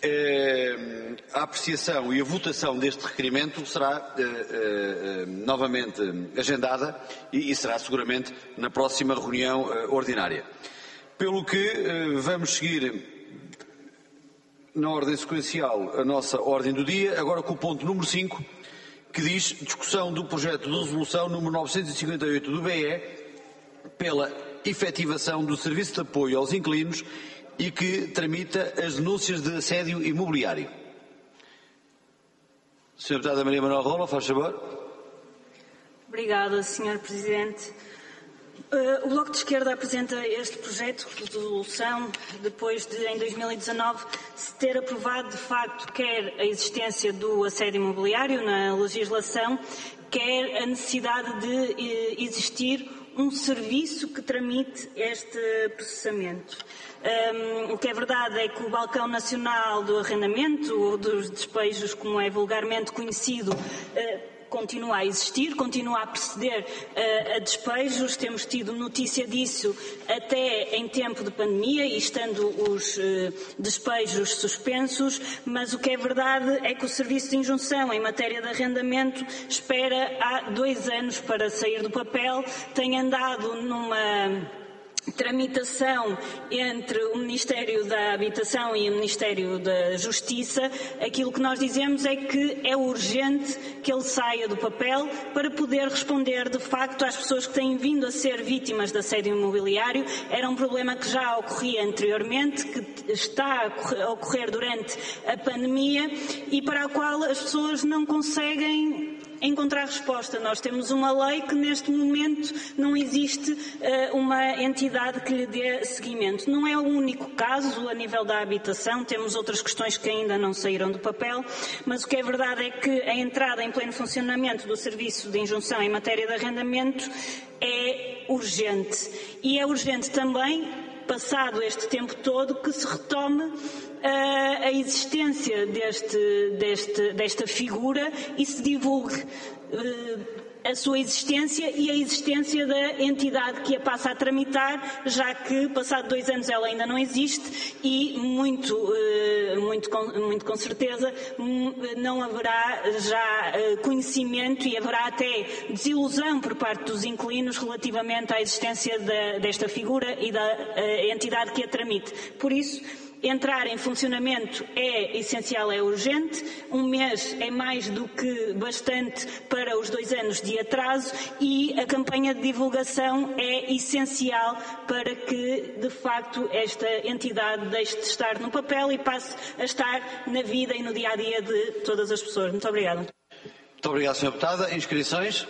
Uh, a apreciação e a votação deste requerimento será uh, uh, uh, novamente agendada e, e será seguramente na próxima reunião uh, ordinária. Pelo que uh, vamos seguir na ordem sequencial a nossa ordem do dia, agora com o ponto número cinco, que diz discussão do projeto de resolução número novecentos e cinquenta e oito do B E pela efetivação do serviço de apoio aos inquilinos e que tramita as denúncias de assédio imobiliário. senhora Deputada Maria Manuel Rola, faz favor. Obrigada, senhor Presidente. Uh, o Bloco de Esquerda apresenta este projeto de resolução depois de, em dois mil e dezanove, se ter aprovado de facto quer a existência do assédio imobiliário na legislação, quer a necessidade de uh, existir um serviço que tramite este processamento. Um, o que é verdade é que o Balcão Nacional do Arrendamento, ou dos despejos, como é vulgarmente conhecido, uh, continua a existir, continua a proceder uh, a despejos. Temos tido notícia disso até em tempo de pandemia e estando os uh, despejos suspensos, mas o que é verdade é que o Serviço de Injunção em matéria de arrendamento espera há dois anos para sair do papel, tem andado numa tramitação entre o Ministério da Habitação e o Ministério da Justiça. Aquilo que nós dizemos é que é urgente que ele saia do papel para poder responder de facto às pessoas que têm vindo a ser vítimas de assédio imobiliário. Era um problema que já ocorria anteriormente, que está a ocorrer durante a pandemia e para a qual as pessoas não conseguem encontrar resposta. Nós temos uma lei que neste momento não existe uh, uma entidade que lhe dê seguimento. Não é o único caso a nível da habitação, temos outras questões que ainda não saíram do papel, mas o que é verdade é que a entrada em pleno funcionamento do Serviço de Injunção em matéria de arrendamento é urgente. E é urgente também, passado este tempo todo, que se retome a existência deste, deste, desta figura e se divulgue a sua existência e a existência da entidade que a passa a tramitar, já que, passado dois anos, ela ainda não existe e, muito, muito, muito com certeza, não haverá já conhecimento e haverá até desilusão por parte dos inquilinos relativamente à existência da, desta figura e da entidade que a tramite. Por isso, entrar em funcionamento é essencial, é urgente. Um mês é mais do que bastante para os dois anos de atraso e a campanha de divulgação é essencial para que, de facto, esta entidade deixe de estar no papel e passe a estar na vida e no dia-a-dia de todas as pessoas. Muito obrigada. Muito obrigado, senhora Deputada. Inscrições?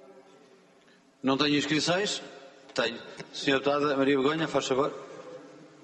Não tenho inscrições? Tenho. senhora Deputada Maria Begonha, faz favor.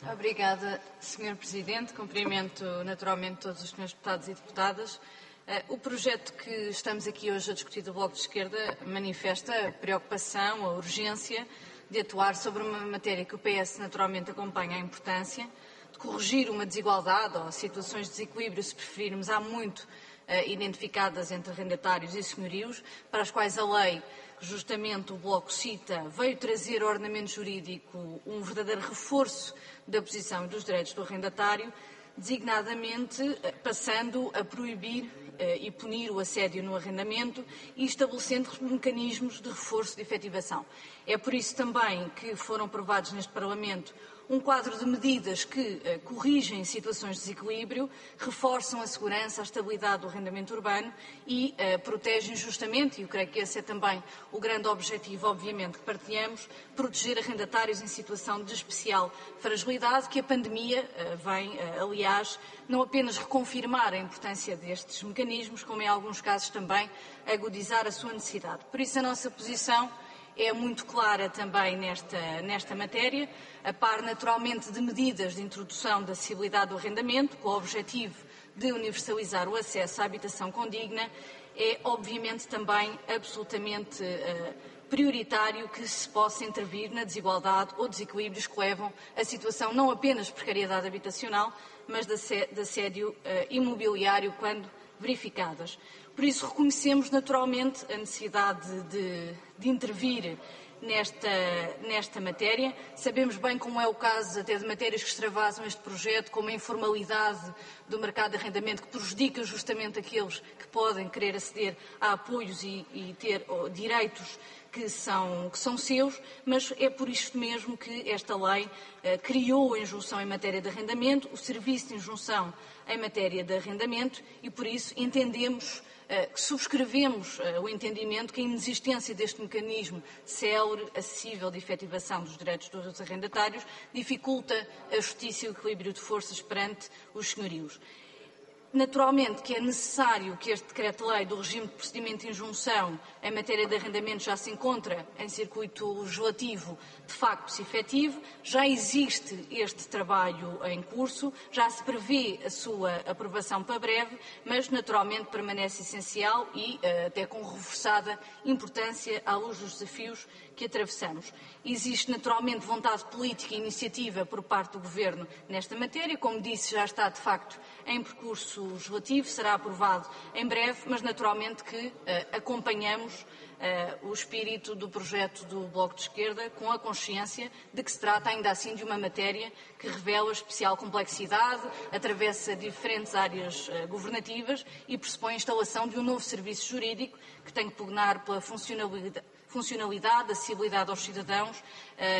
Obrigada, senhor Presidente. Cumprimento naturalmente todos os senhores deputados e deputadas. O projeto que estamos aqui hoje a discutir do Bloco de Esquerda manifesta a preocupação, a urgência de atuar sobre uma matéria que o P S naturalmente acompanha a importância, de corrigir uma desigualdade ou situações de desequilíbrio, se preferirmos, há muito uh, identificadas entre arrendatários e senhorios, para as quais a lei, justamente o Bloco cita, veio trazer ao ordenamento jurídico um verdadeiro reforço da posição e dos direitos do arrendatário, designadamente uh, passando a proibir e punir o assédio no arrendamento e estabelecendo mecanismos de reforço de efetivação. É por isso também que foram aprovados neste Parlamento um quadro de medidas que uh, corrigem situações de desequilíbrio, reforçam a segurança, a estabilidade do arrendamento urbano e uh, protegem justamente, e eu creio que esse é também o grande objetivo, obviamente, que partilhamos, proteger arrendatários em situação de especial fragilidade, que a pandemia uh, vem, uh, aliás, não apenas reconfirmar a importância destes mecanismos, como em alguns casos também agudizar a sua necessidade. Por isso a nossa posição é muito clara também nesta, nesta matéria, a par naturalmente de medidas de introdução da acessibilidade do arrendamento, com o objetivo de universalizar o acesso à habitação condigna, é obviamente também absolutamente uh, prioritário que se possa intervir na desigualdade ou desequilíbrios que levam a situação não apenas de precariedade habitacional, mas de assédio uh, imobiliário quando verificadas. Por isso, reconhecemos naturalmente a necessidade de, de intervir nesta, nesta matéria. Sabemos bem como é o caso até de matérias que extravasam este projeto, como a informalidade do mercado de arrendamento, que prejudica justamente aqueles que podem querer aceder a apoios e, e ter oh, direitos que são, que são seus, mas é por isto mesmo que esta lei eh, criou a injunção em matéria de arrendamento, o serviço de injunção em matéria de arrendamento e, por isso, entendemos eh, que subscrevemos eh, o entendimento que a inexistência deste mecanismo célere, acessível de efetivação dos direitos dos arrendatários dificulta a justiça e o equilíbrio de forças perante os senhorios. Naturalmente que é necessário que este decreto-lei do regime de procedimento de injunção em matéria de arrendamento já se encontra em circuito legislativo de facto se efetivo, já existe este trabalho em curso, já se prevê a sua aprovação para breve, mas naturalmente permanece essencial e até com reforçada importância à luz dos desafios que atravessamos. Existe naturalmente vontade política e iniciativa por parte do Governo nesta matéria, como disse, já está de facto em percurso legislativo, será aprovado em breve, mas naturalmente que uh, acompanhamos uh, o espírito do projeto do Bloco de Esquerda com a consciência de que se trata ainda assim de uma matéria que revela especial complexidade, atravessa diferentes áreas uh, governativas e pressupõe a instalação de um novo serviço jurídico que tem que pugnar pela funcionalidade funcionalidade, acessibilidade aos cidadãos uh,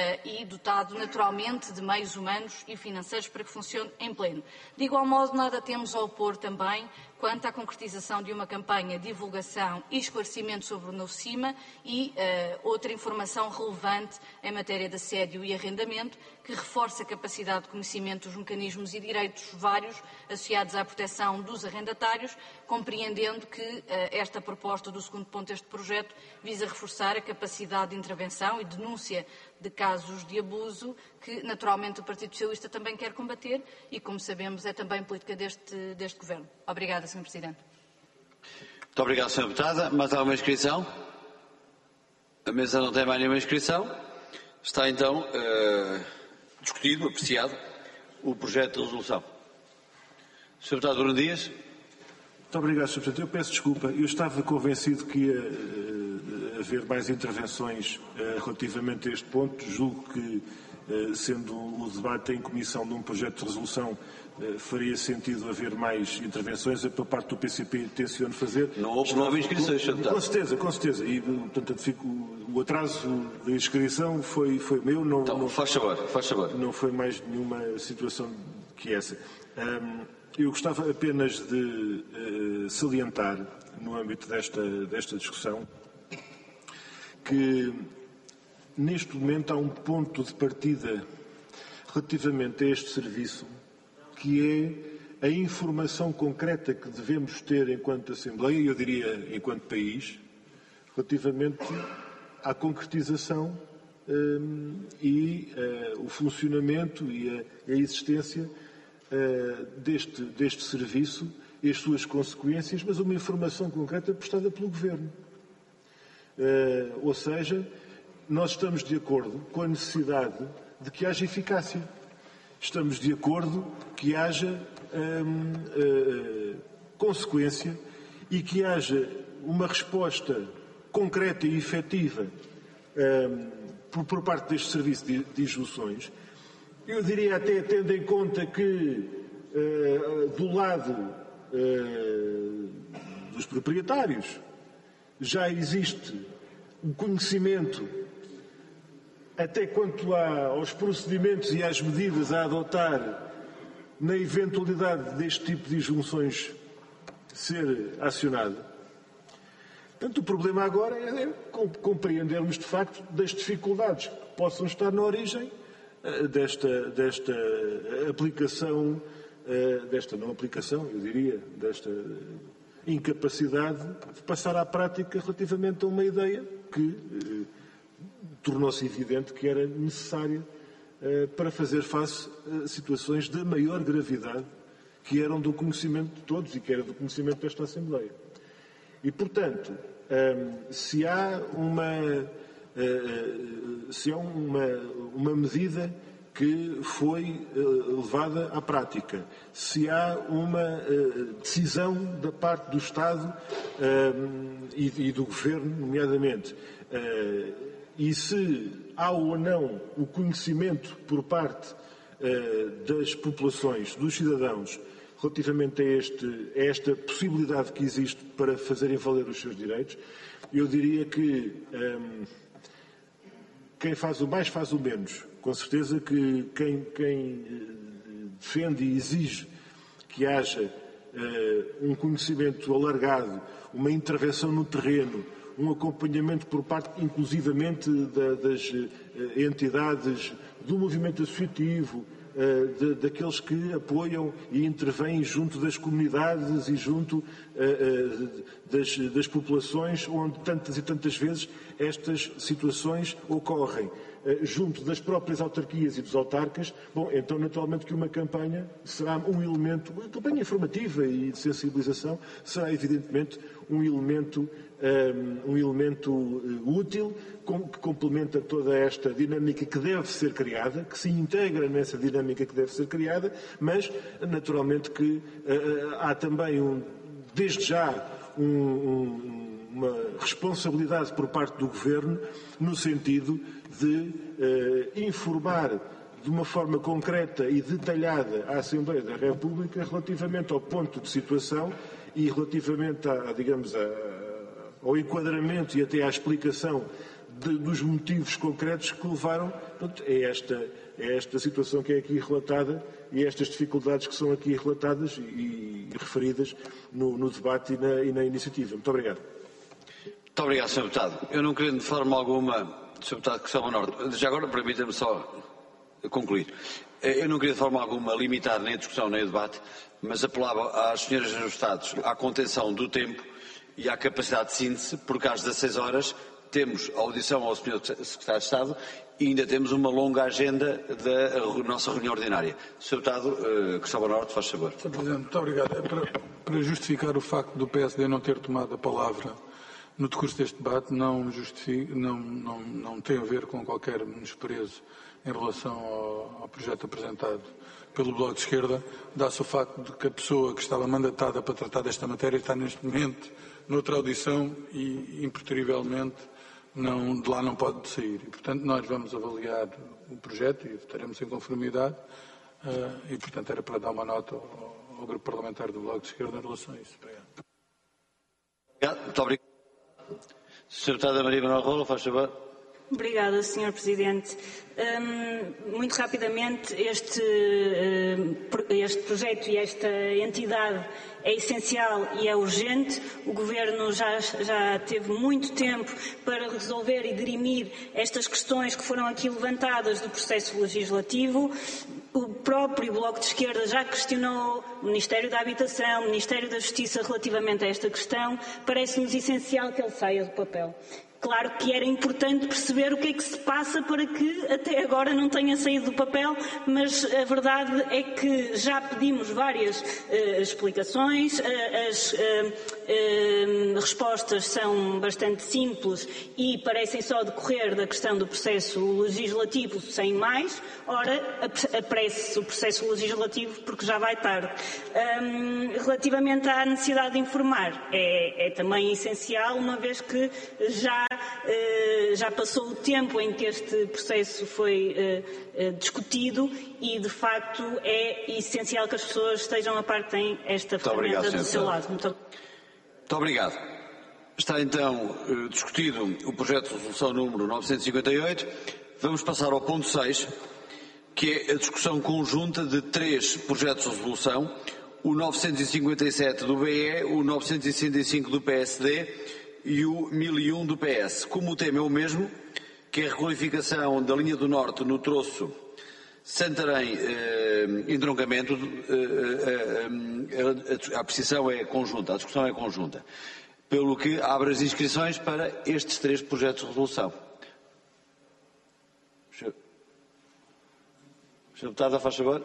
e dotado naturalmente de meios humanos e financeiros para que funcione em pleno. De igual modo, nada temos a opor também quanto à concretização de uma campanha de divulgação e esclarecimento sobre o novo CIMA e uh, outra informação relevante em matéria de assédio e arrendamento, que reforça a capacidade de conhecimento dos mecanismos e direitos vários associados à proteção dos arrendatários, compreendendo que uh, esta proposta do segundo ponto deste projeto visa reforçar a capacidade de intervenção e denúncia de casos de abuso que, naturalmente, o Partido Socialista também quer combater e, como sabemos, é também política deste, deste Governo. Obrigada, senhor Presidente. Muito obrigado, senhora Deputada. Mais alguma inscrição? A mesa não tem mais nenhuma inscrição. Está, então, uh, discutido, apreciado, o projeto de resolução. senhor Deputado Bruno Dias. Muito obrigado, senhor Presidente. Eu peço desculpa. Eu estava convencido que ia uh, haver mais intervenções uh, relativamente a este ponto. Julgo que, uh, sendo o debate em comissão de um projeto de resolução, uh, faria sentido haver mais intervenções. Eu, pela parte do P C P, tenciono fazer. Não houve, não houve inscrições, senhor Deputado. Com certeza, com certeza. E, portanto, fico, o atraso da inscrição foi, foi meu. Não, então, não, faz favor, faz favor. Não foi mais nenhuma situação que essa. Um, Eu gostava apenas de uh, salientar, no âmbito desta, desta discussão, que neste momento há um ponto de partida relativamente a este serviço, que é a informação concreta que devemos ter enquanto Assembleia, e eu diria enquanto país, relativamente à concretização um, e uh, o funcionamento e a, a existência uh, deste, deste serviço e as suas consequências, mas uma informação concreta prestada pelo Governo. Uh, ou seja, nós estamos de acordo com a necessidade de que haja eficácia. Estamos de acordo que haja um, uh, consequência e que haja uma resposta concreta e efetiva um, por, por parte deste serviço de, de injunções. Eu diria até, tendo em conta que uh, do lado uh, dos proprietários já existe o conhecimento até quanto a, aos procedimentos e às medidas a adotar na eventualidade deste tipo de injunções ser acionado. Portanto, o problema agora é compreendermos, de facto, das dificuldades que possam estar na origem desta, desta aplicação, desta não aplicação, eu diria, desta incapacidade de passar à prática relativamente a uma ideia que tornou-se evidente que era necessária uh, para fazer face a situações de maior gravidade que eram do conhecimento de todos e que era do conhecimento desta Assembleia. E, portanto, um, se há uma, uh, se há uma, uma medida que foi uh, levada à prática, se há uma uh, decisão da parte do Estado uh, e, e do Governo, nomeadamente, uh, e se há ou não o conhecimento por parte uh, das populações, dos cidadãos, relativamente a, este, a esta possibilidade que existe para fazerem valer os seus direitos, eu diria que um, quem faz o mais faz o menos. Com certeza que quem, quem defende e exige que haja uh, um conhecimento alargado, uma intervenção no terreno, um acompanhamento por parte, inclusivamente, da, das uh, entidades do movimento associativo, uh, de, daqueles que apoiam e intervêm junto das comunidades e junto uh, uh, das, das populações onde tantas e tantas vezes estas situações ocorrem. Junto das próprias autarquias e dos autarcas, bom, então naturalmente que uma campanha será um elemento, uma campanha informativa e de sensibilização será evidentemente um elemento, um, um elemento útil, que complementa toda esta dinâmica que deve ser criada, que se integra nessa dinâmica que deve ser criada, mas naturalmente que uh, há também, um, desde já, um, um uma responsabilidade por parte do Governo no sentido de eh, informar de uma forma concreta e detalhada à Assembleia da República relativamente ao ponto de situação e relativamente, a, digamos, a, ao enquadramento e até à explicação de, dos motivos concretos que levaram, portanto, a, esta, a esta situação que é aqui relatada e a estas dificuldades que são aqui relatadas e, e referidas no, no debate e na, e na iniciativa. Muito obrigado. Muito obrigado, senhor Deputado. Eu não queria de forma alguma, senhor Deputado Cristóvão Norte, já agora permita-me só concluir. Eu não queria de forma alguma limitar nem a discussão nem o debate, mas apelava às senhoras Deputados à contenção do tempo e à capacidade de síntese, porque às dezasseis horas temos a audição ao senhor Secretário de Estado e ainda temos uma longa agenda da nossa reunião ordinária. senhor Deputado uh, Cristóvão Norte, faz favor. senhor Presidente, muito obrigado. É para, para justificar o facto do P S D não ter tomado a palavra no decurso deste debate, não, justifica, não, não, não tem a ver com qualquer menosprezo em relação ao, ao projeto apresentado pelo Bloco de Esquerda, dá-se o facto de que a pessoa que estava mandatada para tratar desta matéria está neste momento noutra audição e, impreterivelmente, não, de lá não pode sair. E, portanto, nós vamos avaliar o projeto e votaremos em conformidade uh, e, portanto, era para dar uma nota ao, ao Grupo Parlamentar do Bloco de Esquerda em relação a isso. Obrigado. Obrigado. Muito obrigado. senhora Deputada Maria Manuel Rola, faz favor. Obrigada, senhor Presidente. Um, muito rapidamente, este, uh, este projeto e esta entidade é essencial e é urgente. O Governo já, já teve muito tempo para resolver e dirimir estas questões que foram aqui levantadas do processo legislativo. O próprio Bloco de Esquerda já questionou o Ministério da Habitação, o Ministério da Justiça relativamente a esta questão. Parece-nos essencial que ele saia do papel. Claro que era importante perceber o que é que se passa para que até agora não tenha saído do papel, mas a verdade é que já pedimos várias uh, explicações, uh, as uh, uh, respostas são bastante simples e parecem só decorrer da questão do processo legislativo sem mais. Ora, apresse-se o processo legislativo porque já vai tarde. Um, relativamente à necessidade de informar, é, é também essencial, uma vez que já já passou o tempo em que este processo foi uh, uh, discutido e, de facto, é essencial que as pessoas estejam a par que têm esta ferramenta do seu lado. Muito... Muito obrigado. Está então uh, discutido o projeto de resolução número novecentos e cinquenta e oito. Vamos passar ao ponto seis, que é a discussão conjunta de três projetos de resolução, o novecentos e cinquenta e sete do B E, o novecentos e sessenta e cinco do P S D e o mil e um do P S. Como o tema é o mesmo, que é a requalificação da linha do Norte no troço Santarém-Entroncamento, eh, eh, a, a, a precisão é conjunta, a discussão é conjunta, pelo que abre as inscrições para estes três projetos de resolução. senhor Deputada, faz favor.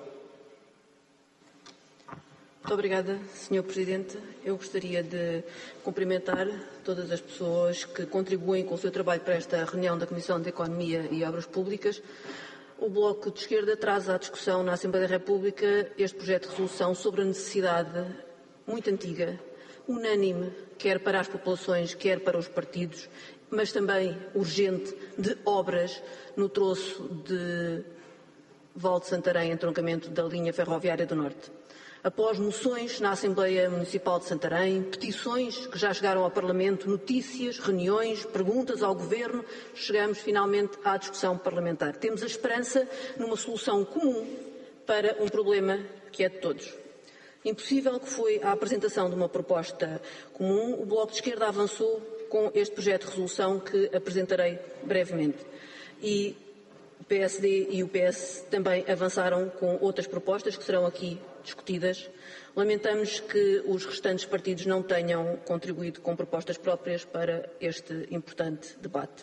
Muito obrigada, senhor Presidente. Eu gostaria de cumprimentar todas as pessoas que contribuem com o seu trabalho para esta reunião da Comissão de Economia e Obras Públicas. O Bloco de Esquerda traz à discussão na Assembleia da República este projeto de resolução sobre a necessidade muito antiga, unânime, quer para as populações, quer para os partidos, mas também urgente, de obras no troço de Val de Santarém, entroncamento da linha ferroviária do Norte. Após moções na Assembleia Municipal de Santarém, petições que já chegaram ao Parlamento, notícias, reuniões, perguntas ao Governo, chegamos finalmente à discussão parlamentar. Temos a esperança numa solução comum para um problema que é de todos. Impossível que foi a apresentação de uma proposta comum, o Bloco de Esquerda avançou com este projeto de resolução que apresentarei brevemente. E o P S D e o P S também avançaram com outras propostas que serão aqui discutidas. Lamentamos que os restantes partidos não tenham contribuído com propostas próprias para este importante debate.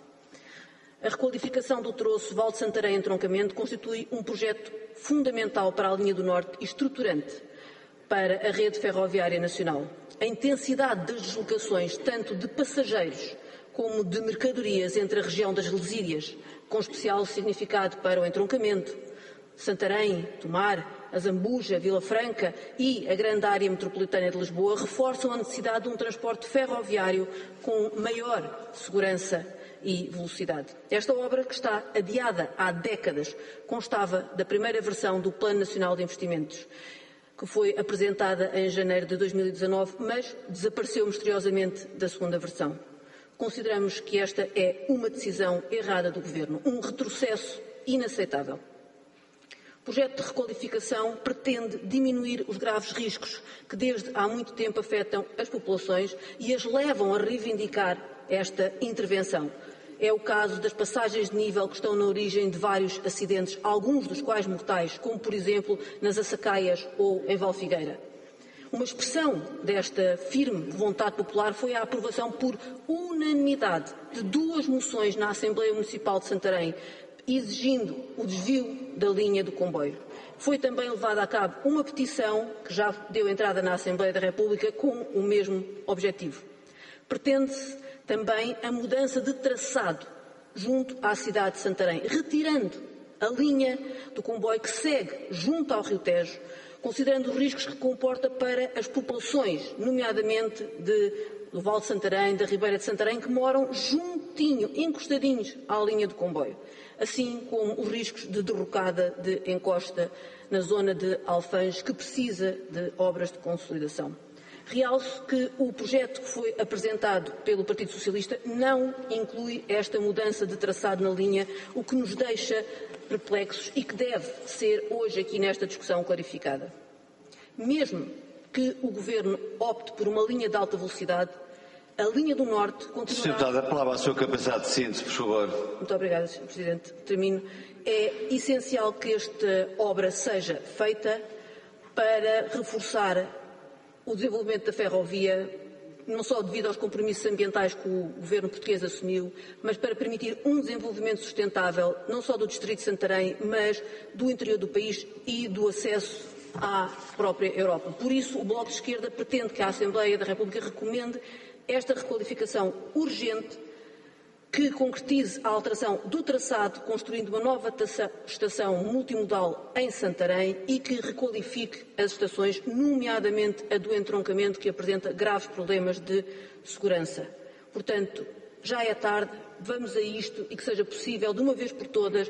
A requalificação do troço Val de Santarém entroncamento constitui um projeto fundamental para a linha do Norte e estruturante para a rede ferroviária nacional. A intensidade das deslocações, tanto de passageiros como de mercadorias entre a região das Lesírias, com especial significado para o entroncamento, Santarém, Tomar, a Zambuja, Vila Franca e a grande área metropolitana de Lisboa reforçam a necessidade de um transporte ferroviário com maior segurança e velocidade. Esta obra, que está adiada há décadas, constava da primeira versão do Plano Nacional de Investimentos, que foi apresentada em janeiro de dois mil e dezanove, mas desapareceu misteriosamente da segunda versão. Consideramos que esta é uma decisão errada do Governo, um retrocesso inaceitável. O projeto de requalificação pretende diminuir os graves riscos que desde há muito tempo afetam as populações e as levam a reivindicar esta intervenção. É o caso das passagens de nível que estão na origem de vários acidentes, alguns dos quais mortais, como por exemplo nas Açacaias ou em Valfigueira. Uma expressão desta firme vontade popular foi a aprovação por unanimidade de duas moções na Assembleia Municipal de Santarém, exigindo o desvio da linha do comboio. Foi também levada a cabo uma petição que já deu entrada na Assembleia da República com o mesmo objetivo. Pretende-se também a mudança de traçado junto à cidade de Santarém, retirando a linha do comboio que segue junto ao Rio Tejo, considerando os riscos que comporta para as populações, nomeadamente de, do Val de Santarém, da Ribeira de Santarém, que moram juntinho, encostadinhos à linha do comboio, assim como os riscos de derrocada de encosta na zona de Alfães, que precisa de obras de consolidação. Realço que o projeto que foi apresentado pelo Partido Socialista não inclui esta mudança de traçado na linha, o que nos deixa perplexos e que deve ser hoje aqui nesta discussão clarificada. Mesmo que o Governo opte por uma linha de alta velocidade, a linha do Norte continuará... senhora Deputada, a palavra à sua capacidade de síntese, por favor. Muito obrigada, senhor Presidente. Termino. É essencial que esta obra seja feita para reforçar o desenvolvimento da ferrovia não só devido aos compromissos ambientais que o governo português assumiu, mas para permitir um desenvolvimento sustentável, não só do Distrito de Santarém, mas do interior do país e do acesso à própria Europa. Por isso, o Bloco de Esquerda pretende que a Assembleia da República recomende esta requalificação urgente que concretize a alteração do traçado, construindo uma nova estação multimodal em Santarém e que requalifique as estações, nomeadamente a do entroncamento, que apresenta graves problemas de segurança. Portanto, já é tarde, vamos a isto e que seja possível, de uma vez por todas,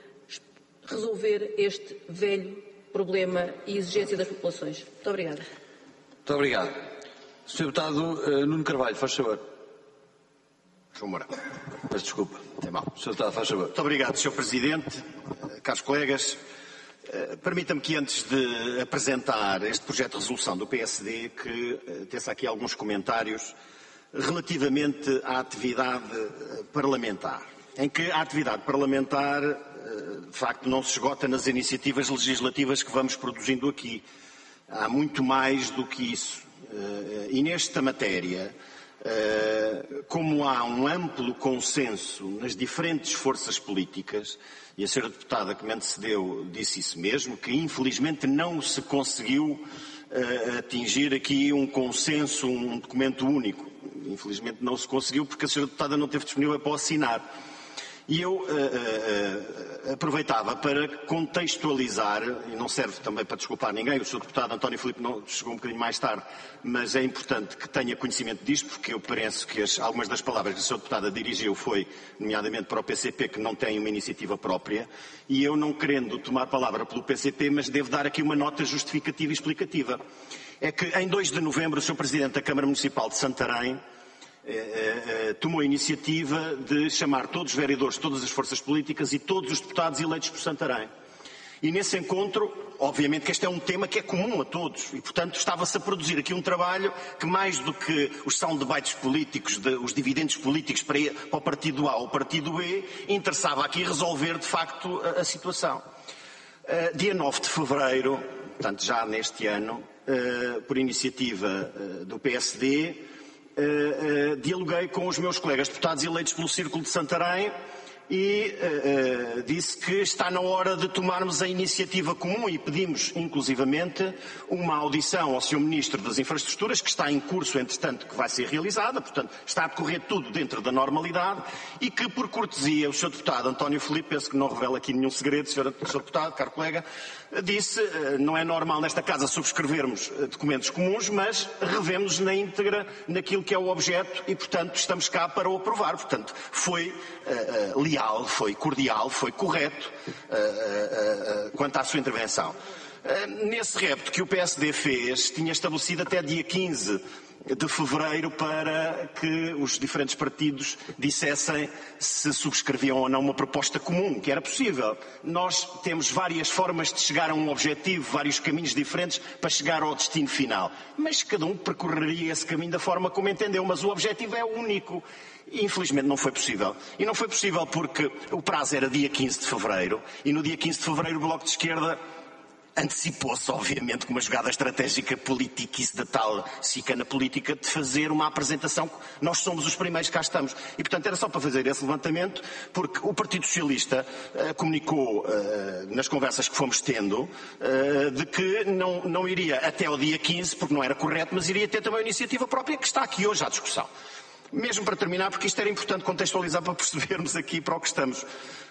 resolver este velho problema e exigência das populações. Muito obrigada. Muito obrigado. senhor Deputado uh, Nuno Carvalho, faz favor. João Moura. Peço desculpa. Tem mal. senhor Deputado, faz favor. Muito obrigado, senhor Presidente. Caros colegas, permita-me que antes de apresentar este projeto de resolução do P S D, que teça aqui alguns comentários relativamente à atividade parlamentar, em que a atividade parlamentar, de facto, não se esgota nas iniciativas legislativas que vamos produzindo aqui. Há muito mais do que isso. E nesta matéria, como há um amplo consenso nas diferentes forças políticas, e a senhora deputada que me antecedeu disse isso mesmo, que infelizmente não se conseguiu atingir aqui um consenso, um documento único. Infelizmente não se conseguiu porque a senhora deputada não esteve disponível para assinar. E eu uh, uh, uh, aproveitava para contextualizar, e não serve também para desculpar ninguém, o senhor deputado António Filipe não, chegou um bocadinho mais tarde, mas é importante que tenha conhecimento disto, porque eu penso que as, algumas das palavras que a senhora deputada dirigiu foi, nomeadamente para o P C P, que não tem uma iniciativa própria, e eu não querendo tomar palavra pelo P C P, mas devo dar aqui uma nota justificativa e explicativa. É que em dois de novembro o senhor Presidente da Câmara Municipal de Santarém tomou a iniciativa de chamar todos os vereadores de todas as forças políticas e todos os deputados eleitos por Santarém. E nesse encontro, obviamente que este é um tema que é comum a todos e, portanto, estava-se a produzir aqui um trabalho que, mais do que os soundbites políticos, de, os dividendos políticos para, para o partido A ou o partido B, interessava aqui resolver, de facto, a, a situação. Uh, dia nove de fevereiro, portanto, já neste ano, uh, por iniciativa uh, do P S D, Uh, uh, dialoguei com os meus colegas deputados eleitos pelo Círculo de Santarém e uh, uh, disse que está na hora de tomarmos a iniciativa comum e pedimos, inclusivamente, uma audição ao senhor Ministro das Infraestruturas, que está em curso, entretanto, que vai ser realizada, portanto, está a decorrer tudo dentro da normalidade e que, por cortesia, o senhor Deputado António Filipe, penso que não revela aqui nenhum segredo, senhor Deputado, caro colega, disse, não é normal nesta casa subscrevermos documentos comuns, mas revemos na íntegra naquilo que é o objeto e, portanto, estamos cá para o aprovar. Portanto, foi uh, uh, leal, foi cordial, foi correto uh, uh, uh, quanto à sua intervenção. Uh, nesse repto que o P S D fez, tinha estabelecido até dia quinze de fevereiro para que os diferentes partidos dissessem se subscreviam ou não uma proposta comum, que era possível. Nós temos várias formas de chegar a um objetivo, vários caminhos diferentes para chegar ao destino final. Mas cada um percorreria esse caminho da forma como entendeu, mas o objetivo é único. E, infelizmente não foi possível. E não foi possível porque o prazo era dia quinze de fevereiro e no dia quinze de fevereiro o Bloco de Esquerda antecipou-se, obviamente, com uma jogada estratégica politiquice da tal cicana política de fazer uma apresentação que nós somos os primeiros que cá estamos. E, portanto, era só para fazer esse levantamento, porque o Partido Socialista uh, comunicou uh, nas conversas que fomos tendo uh, de que não, não iria até ao dia quinze, porque não era correto, mas iria ter também uma iniciativa própria que está aqui hoje à discussão. Mesmo para terminar, porque isto era importante contextualizar para percebermos aqui para o que estamos.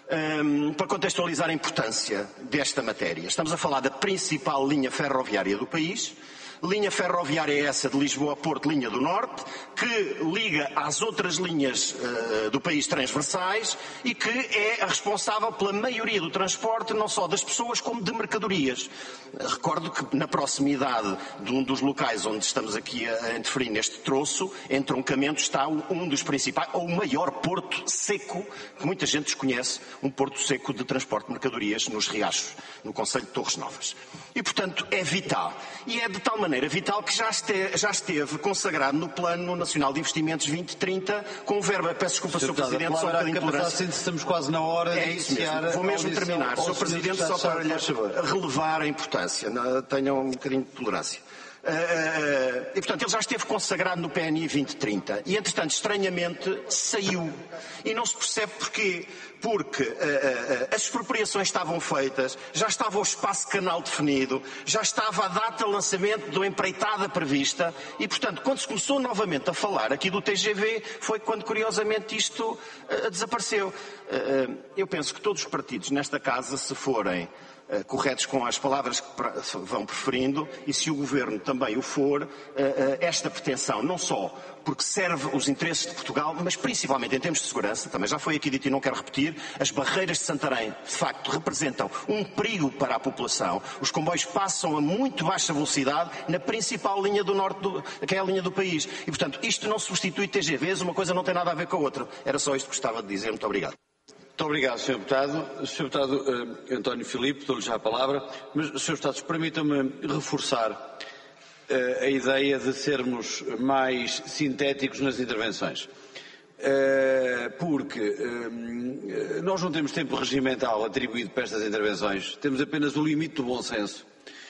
Um, para contextualizar a importância desta matéria. Estamos a falar da principal linha ferroviária do país, linha ferroviária essa de Lisboa a Porto, linha do Norte, que liga às outras linhas uh, do país transversais e que é a responsável pela maioria do transporte, não só das pessoas como de mercadorias. Recordo que na proximidade de um dos locais onde estamos aqui a interferir neste troço, entroncamento, está um dos principais, ou o maior porto seco, que muita gente desconhece, um porto seco de transporte de mercadorias nos Riachos, no concelho de Torres Novas. E, portanto, é vital. E é de tal maneira vital que já esteve, já esteve consagrado no Plano Nacional de Investimentos vinte trinta, com verba, peço desculpa, senhor Presidente, só um bocadinho de tolerância. Estamos quase na hora é de isso mesmo. Vou mesmo terminar, senhor Presidente, só para lhe relevar a importância. Tenham um bocadinho de tolerância. Uh, e, portanto, ele já esteve consagrado no P N I vinte trinta e, entretanto, estranhamente, saiu. E não se percebe porquê. Porque uh, uh, as expropriações estavam feitas, já estava o espaço canal definido, já estava a data de lançamento da empreitada prevista e, portanto, quando se começou novamente a falar aqui do T G V, foi quando, curiosamente, isto uh, desapareceu. Uh, uh, eu penso que todos os partidos nesta casa, se forem Uh, corretos com as palavras que vão preferindo e se o Governo também o for, uh, uh, esta pretensão, não só porque serve os interesses de Portugal, mas principalmente em termos de segurança, também já foi aqui dito e não quero repetir, as barreiras de Santarém de facto representam um perigo para a população. Os comboios passam a muito baixa velocidade na principal linha do norte, do, que é a linha do país. E, portanto, isto não substitui T G Vs, uma coisa não tem nada a ver com a outra. Era só isto que gostava de dizer. Muito obrigado. Muito obrigado, senhor Deputado. senhor Deputado uh, António Filipe, dou-lhe já a palavra, mas, senhores Deputados, permitam-me reforçar uh, a ideia de sermos mais sintéticos nas intervenções. Uh, porque uh, nós não temos tempo regimental atribuído para estas intervenções, temos apenas o limite do bom senso.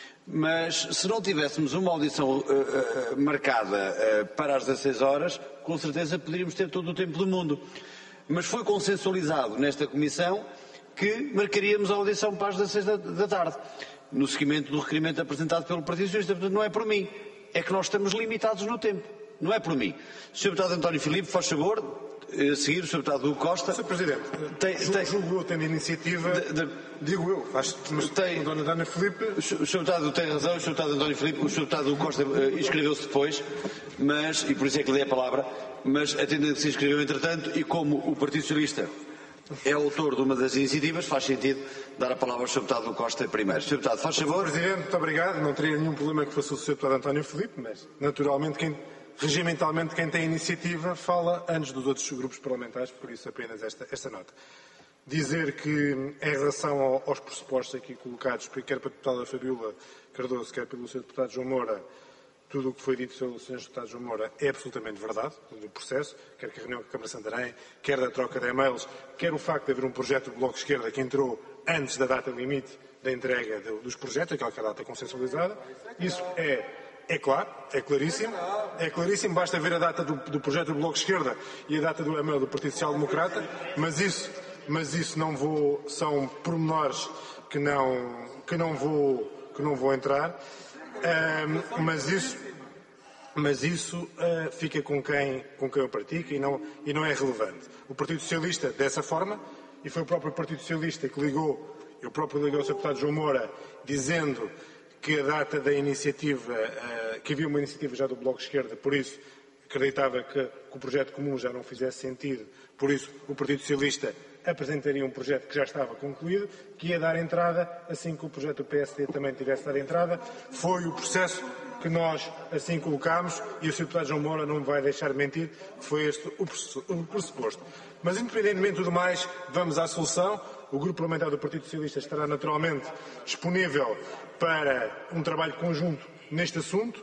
Mas se não tivéssemos uma audição uh, uh, marcada uh, para as dezasseis horas, com certeza poderíamos ter todo o tempo do mundo. Mas foi consensualizado nesta Comissão que marcaríamos a audição para as dezasseis da, da tarde, no seguimento do requerimento apresentado pelo Partido Socialista. Portanto, não é por mim, é que nós estamos limitados no tempo, não é por mim. senhor Deputado António Filipe, faz favor, a seguir o senhor Deputado Hugo Costa. senhor Presidente, tem, julgo, tem, julgo eu, tendo iniciativa, de, de, digo eu, acho que mas tem, o senhor António Filipe... O senhor Deputado tem razão, o senhor Deputado António Filipe, o senhor Deputado Hugo Costa uh, inscreveu-se depois, mas, e por isso é que lhe dei a palavra, mas atendendo que se inscreveu entretanto e como o Partido Socialista é autor de uma das iniciativas, faz sentido dar a palavra ao senhor Deputado Hugo Costa primeiro. senhor Deputado, faz favor. senhor Presidente, muito obrigado. Não teria nenhum problema que fosse o senhor Deputado António Filipe, mas naturalmente, quem, regimentalmente, quem tem iniciativa fala antes dos outros grupos parlamentares, por isso apenas esta, esta nota. Dizer que, em relação ao, aos pressupostos aqui colocados, quer para a deputada Fabiola Cardoso, quer pelo senhor Deputado João Moura, tudo o que foi dito pelo senhor Deputado João Moura é absolutamente verdade, do processo, quer que a reunião com a Câmara de Santarém, quer da troca de e-mails, quer o facto de haver um projeto do Bloco de Esquerda que entrou antes da data limite da entrega de, dos projetos, aquela que é a data consensualizada. Isso é, é claro, é claríssimo, é claríssimo, basta ver a data do, do projeto do Bloco de Esquerda e a data do e-mail do Partido Social Democrata, mas isso, mas isso não vou, são pormenores que não, que não, vou, que não vou entrar. Um, mas isso, mas isso uh, fica com quem, com quem o pratica e não, e não é relevante. O Partido Socialista, dessa forma, e foi o próprio Partido Socialista que ligou, eu próprio liguei ao senhor Deputado João Moura, dizendo que a data da iniciativa, uh, que havia uma iniciativa já do Bloco de Esquerda, por isso acreditava que, que o projeto comum já não fizesse sentido, por isso o Partido Socialista apresentaria um projeto que já estava concluído, que ia dar entrada, assim que o projeto do P S D também tivesse dado entrada. Foi o processo que nós assim colocámos e o senhor Deputado João Moura não me vai deixar mentir, que foi este o pressuposto. Mas, independentemente de tudo mais, vamos à solução. O Grupo Parlamentar do Partido Socialista estará naturalmente disponível para um trabalho conjunto neste assunto.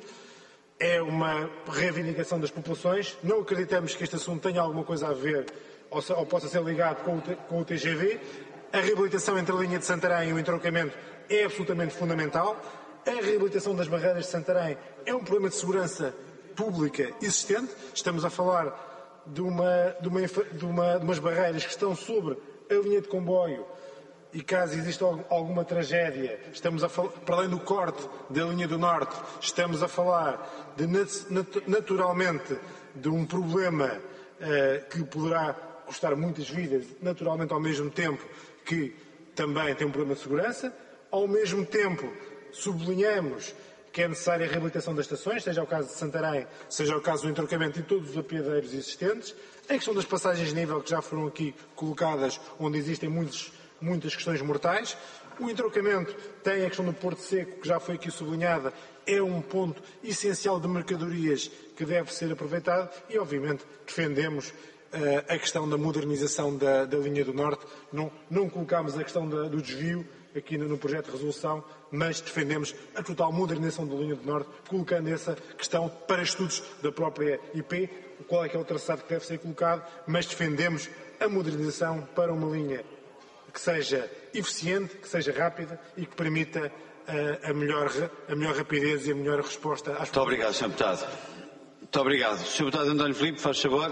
É uma reivindicação das populações. Não acreditamos que este assunto tenha alguma coisa a ver ou, ou possa ser ligado com o, com o T G V. A reabilitação entre a linha de Santarém e o entroncamento é absolutamente fundamental. A reabilitação das barreiras de Santarém é um problema de segurança pública existente. Estamos a falar de, uma, de, uma, de, uma, de umas barreiras que estão sobre a linha de comboio e caso exista alguma tragédia, estamos a falar, para além do corte da linha do Norte, estamos a falar de, naturalmente de um problema uh, que poderá custar muitas vidas, naturalmente ao mesmo tempo que também tem um problema de segurança. Ao mesmo tempo, sublinhamos que é necessária a reabilitação das estações, seja o caso de Santarém, seja o caso do entroncamento e todos os apiadeiros existentes. A questão das passagens de nível, que já foram aqui colocadas, onde existem muitos, muitas questões mortais. O entroncamento tem a questão do Porto Seco, que já foi aqui sublinhada, é um ponto essencial de mercadorias que deve ser aproveitado e, obviamente, defendemos uh, a questão da modernização da, da linha do Norte. Não, não colocámos a questão da, do desvio aqui no, no projeto de resolução, mas defendemos a total modernização da linha do Norte, colocando essa questão para estudos da própria I P, qual é que é o traçado que deve ser colocado, mas defendemos a modernização para uma linha que seja eficiente, que seja rápida e que permita a, a, melhor, a melhor rapidez e a melhor resposta às... Muito obrigado, senhor Deputado. Muito obrigado. senhor Deputado António Filipe, faz favor.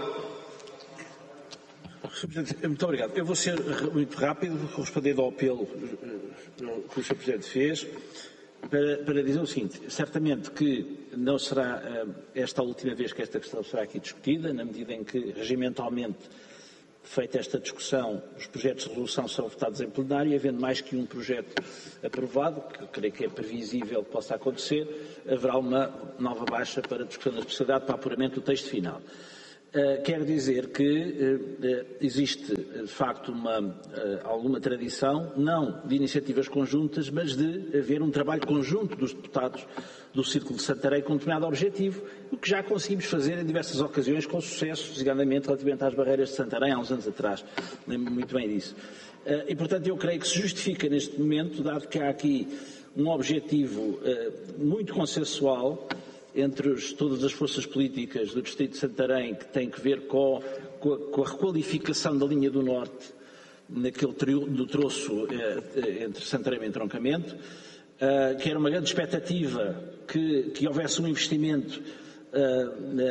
Muito obrigado. Eu vou ser muito rápido, respondendo ao apelo que o senhor Presidente fez, para, para dizer o seguinte: certamente que não será uh, esta a última vez que esta questão será aqui discutida, na medida em que, regimentalmente, feita esta discussão, os projetos de resolução serão votados em plenário, e havendo mais que um projeto aprovado, que eu creio que é previsível que possa acontecer, haverá uma nova baixa para a discussão da especialidade para apuramento do texto final. Uh, quero dizer que uh, existe, de facto, uma, uh, alguma tradição, não de iniciativas conjuntas, mas de haver um trabalho conjunto dos deputados do Círculo de Santarém com um determinado objetivo, o que já conseguimos fazer em diversas ocasiões com sucesso, designadamente relativamente às barreiras de Santarém, há uns anos atrás. Lembro-me muito bem disso. Uh, e, portanto, eu creio que se justifica neste momento, dado que há aqui um objetivo uh, muito consensual entre os, todas as forças políticas do Distrito de Santarém, que tem que ver com, com, a, com a requalificação da linha do Norte, naquele trio, do troço eh, entre Santarém e Entroncamento, eh, que era uma grande expectativa que, que houvesse um investimento eh,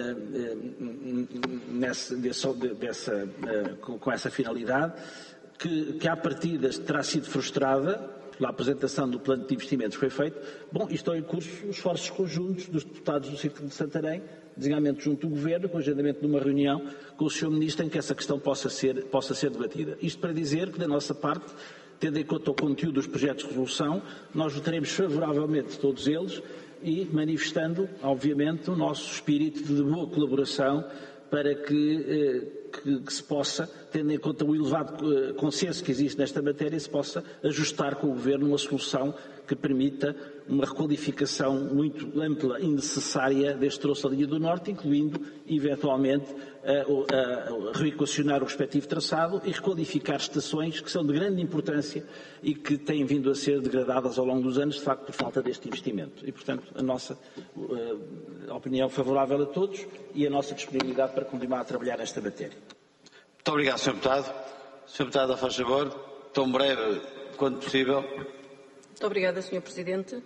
nessa, dessa, dessa, eh, com, com essa finalidade, que, que à partida terá sido frustrada pela apresentação do plano de investimentos que foi feito. Bom, e estão em curso os esforços conjuntos dos deputados do Círculo de Santarém, designadamente junto do Governo, com o agendamento de uma reunião com o senhor Ministro em que essa questão possa ser, possa ser debatida. Isto para dizer que, da nossa parte, tendo em conta o conteúdo dos projetos de resolução, nós votaremos favoravelmente todos eles e manifestando, obviamente, o nosso espírito de boa colaboração para que, que, que se possa, tendo em conta o elevado consenso que existe nesta matéria, se possa ajustar com o Governo uma solução que permita uma requalificação muito ampla e necessária deste troço da linha do Norte, incluindo, eventualmente, a, a, a reequacionar o respectivo traçado e requalificar estações que são de grande importância e que têm vindo a ser degradadas ao longo dos anos, de facto, por falta deste investimento. E, portanto, a nossa a, a opinião favorável a todos e a nossa disponibilidade para continuar a trabalhar nesta matéria. Muito obrigado, senhor Deputado. senhor Deputado, faz favor, tão breve quanto possível. Muito obrigada, senhor Presidente.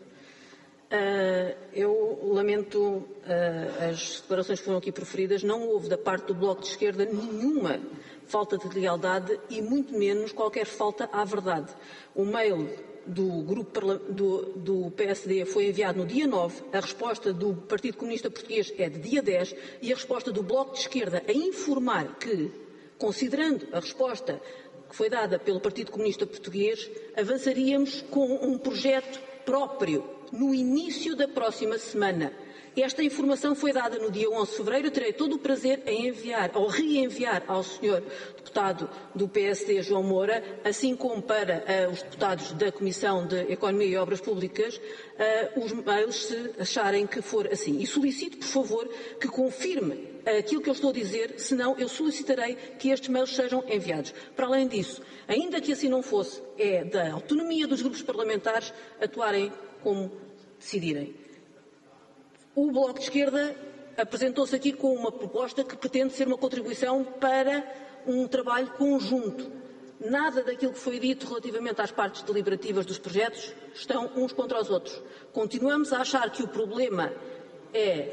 Uh, eu lamento uh, as declarações que foram aqui proferidas. Não houve da parte do Bloco de Esquerda nenhuma falta de lealdade e muito menos qualquer falta à verdade. O mail do, grupo, do, do P S D foi enviado no dia nove, a resposta do Partido Comunista Português é de dia dez e a resposta do Bloco de Esquerda a informar que, considerando a resposta que foi dada pelo Partido Comunista Português, avançaríamos com um projeto próprio no início da próxima semana. Esta informação foi dada no dia onze de fevereiro. Eu terei todo o prazer em enviar ou reenviar ao senhor deputado do P S D, João Moura, assim como para uh, os deputados da Comissão de Economia e Obras Públicas, uh, os mails, se acharem que for assim. E solicito, por favor, que confirme aquilo que eu estou a dizer, senão eu solicitarei que estes mails sejam enviados. Para além disso, ainda que assim não fosse, é da autonomia dos grupos parlamentares atuarem como decidirem. O Bloco de Esquerda apresentou-se aqui com uma proposta que pretende ser uma contribuição para um trabalho conjunto. Nada daquilo que foi dito relativamente às partes deliberativas dos projetos estão uns contra os outros. Continuamos a achar que o problema é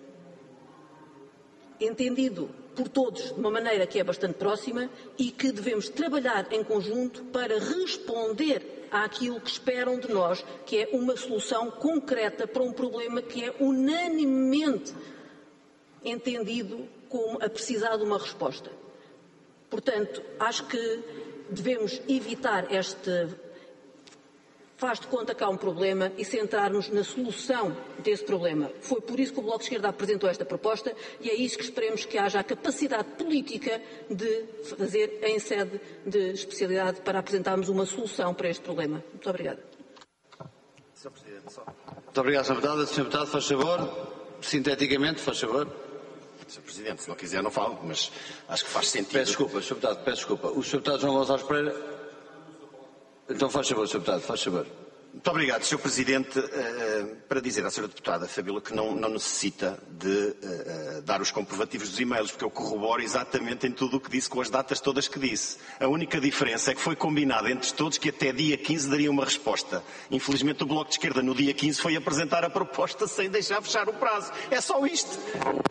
entendido por todos de uma maneira que é bastante próxima e que devemos trabalhar em conjunto para responder àquilo que esperam de nós, que é uma solução concreta para um problema que é unanimemente entendido como a precisar de uma resposta. Portanto, acho que devemos evitar este faz de conta que há um problema e centrar-nos na solução desse problema. Foi por isso que o Bloco de Esquerda apresentou esta proposta e é isso que esperemos que haja a capacidade política de fazer em sede de especialidade para apresentarmos uma solução para este problema. Muito obrigada. senhor Presidente, só... Muito obrigado, senhor Deputado. senhor Deputado, faz favor. Sinteticamente, faz favor. senhor Presidente, se não quiser não falo, mas acho que faz sentido. Peço desculpa, senhor Deputado, peço desculpa. O senhor Deputado João Gonçalves Pereira... Então faz favor, senhor Deputado, faz favor. Muito obrigado, senhor Presidente. Uh, para dizer à senhora Deputada Fabíola que não, não necessita de uh, dar os comprovativos dos e-mails, porque eu corroboro exatamente em tudo o que disse, com as datas todas que disse. A única diferença é que foi combinado entre todos que até dia quinze daria uma resposta. Infelizmente o Bloco de Esquerda no dia quinze foi apresentar a proposta sem deixar fechar o prazo. É só isto.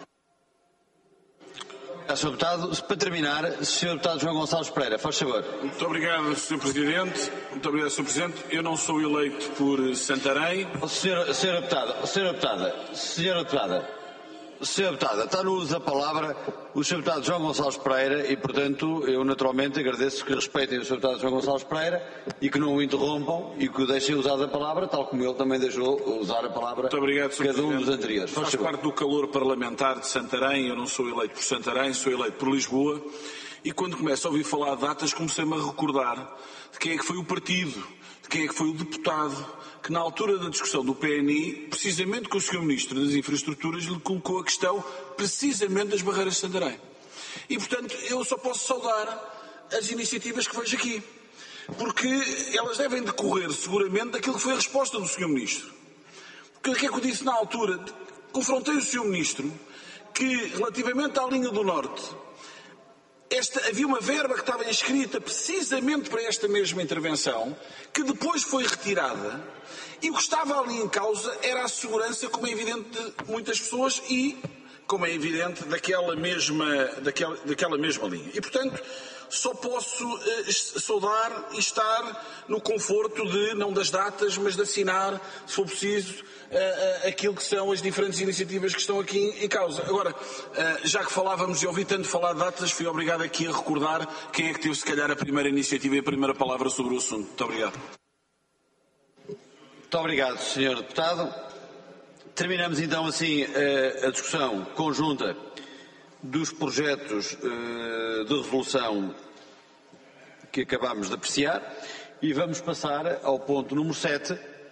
senhor Deputado, para terminar, senhor Deputado João Gonçalves Pereira, faz favor. Muito obrigado, senhor Presidente. Muito obrigado, senhor Presidente. Eu não sou eleito por Santarém. Senhora, senhora Deputada, senhora Deputada, senhora Deputada, senhora Deputada, está no uso da palavra o senhor Deputado João Gonçalves Pereira e, portanto, eu naturalmente agradeço que respeitem o senhor Deputado João Gonçalves Pereira e que não o interrompam e que o deixem usar a palavra, tal como ele também deixou usar a palavra Muito obrigado, senhor cada um Presidente. dos anteriores. Faz parte do calor parlamentar de Santarém. Eu não sou eleito por Santarém, sou eleito por Lisboa. E quando começo a ouvir falar de datas, comecei-me a recordar de quem é que foi o partido, de quem é que foi o deputado, que na altura da discussão do P N I, precisamente com o senhor Ministro das Infraestruturas, lhe colocou a questão precisamente das barreiras de Santarém. E, portanto, eu só posso saudar as iniciativas que vejo aqui, porque elas devem decorrer seguramente daquilo que foi a resposta do senhor Ministro. Porque o que é que eu disse na altura? Confrontei o senhor Ministro que, relativamente à linha do Norte, Esta, havia uma verba que estava inscrita precisamente para esta mesma intervenção, que depois foi retirada, e o que estava ali em causa era a segurança, como é evidente, de muitas pessoas e, como é evidente, daquela mesma, daquela, daquela mesma linha. E, portanto, só posso eh, saudar e estar no conforto de, não das datas, mas de assinar, se for preciso, eh, eh, aquilo que são as diferentes iniciativas que estão aqui em, em causa. Agora, eh, já que falávamos e ouvi tanto falar de datas, fui obrigado aqui a recordar quem é que teve, se calhar, a primeira iniciativa e a primeira palavra sobre o assunto. Muito obrigado. Muito obrigado, senhor Deputado. Terminamos então assim a, a discussão conjunta dos projetos uh, de resolução que acabámos de apreciar e vamos passar ao ponto número sete,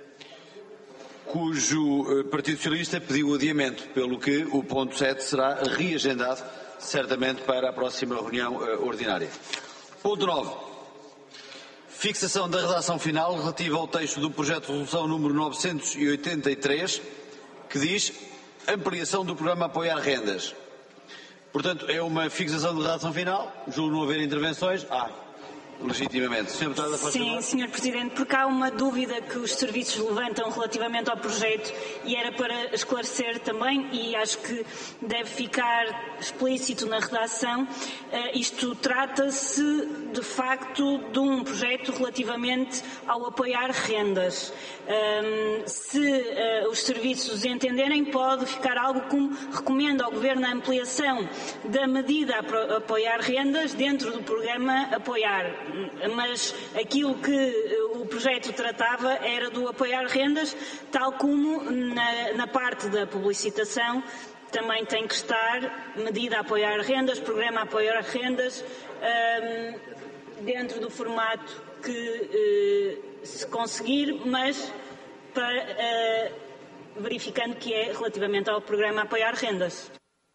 cujo uh, Partido Socialista pediu adiamento, pelo que o ponto sete será reagendado certamente para a próxima reunião uh, ordinária. Ponto nove. Fixação da redação final relativa ao texto do projeto de resolução número novecentos e oitenta e três, que diz ampliação do programa Apoiar Rendas. Portanto, é uma fixação de redação final. Julgo não haver intervenções. Ah, legitimamente. senhor Deputado, faz Sim, senhor Presidente, porque há uma dúvida que os serviços levantam relativamente ao projeto e era para esclarecer também, e acho que deve ficar explícito na redação, uh, isto trata-se de facto de um projeto relativamente ao apoiar rendas. Um, se uh, os serviços entenderem, pode ficar algo como recomenda ao Governo a ampliação da medida a apoiar rendas dentro do programa Apoiar. Mas aquilo que o projeto tratava era do apoiar rendas, tal como na, na parte da publicitação também tem que estar medida a apoiar rendas, programa a apoiar rendas, um, dentro do formato que uh, se conseguir, mas para, uh, verificando que é relativamente ao programa a apoiar rendas.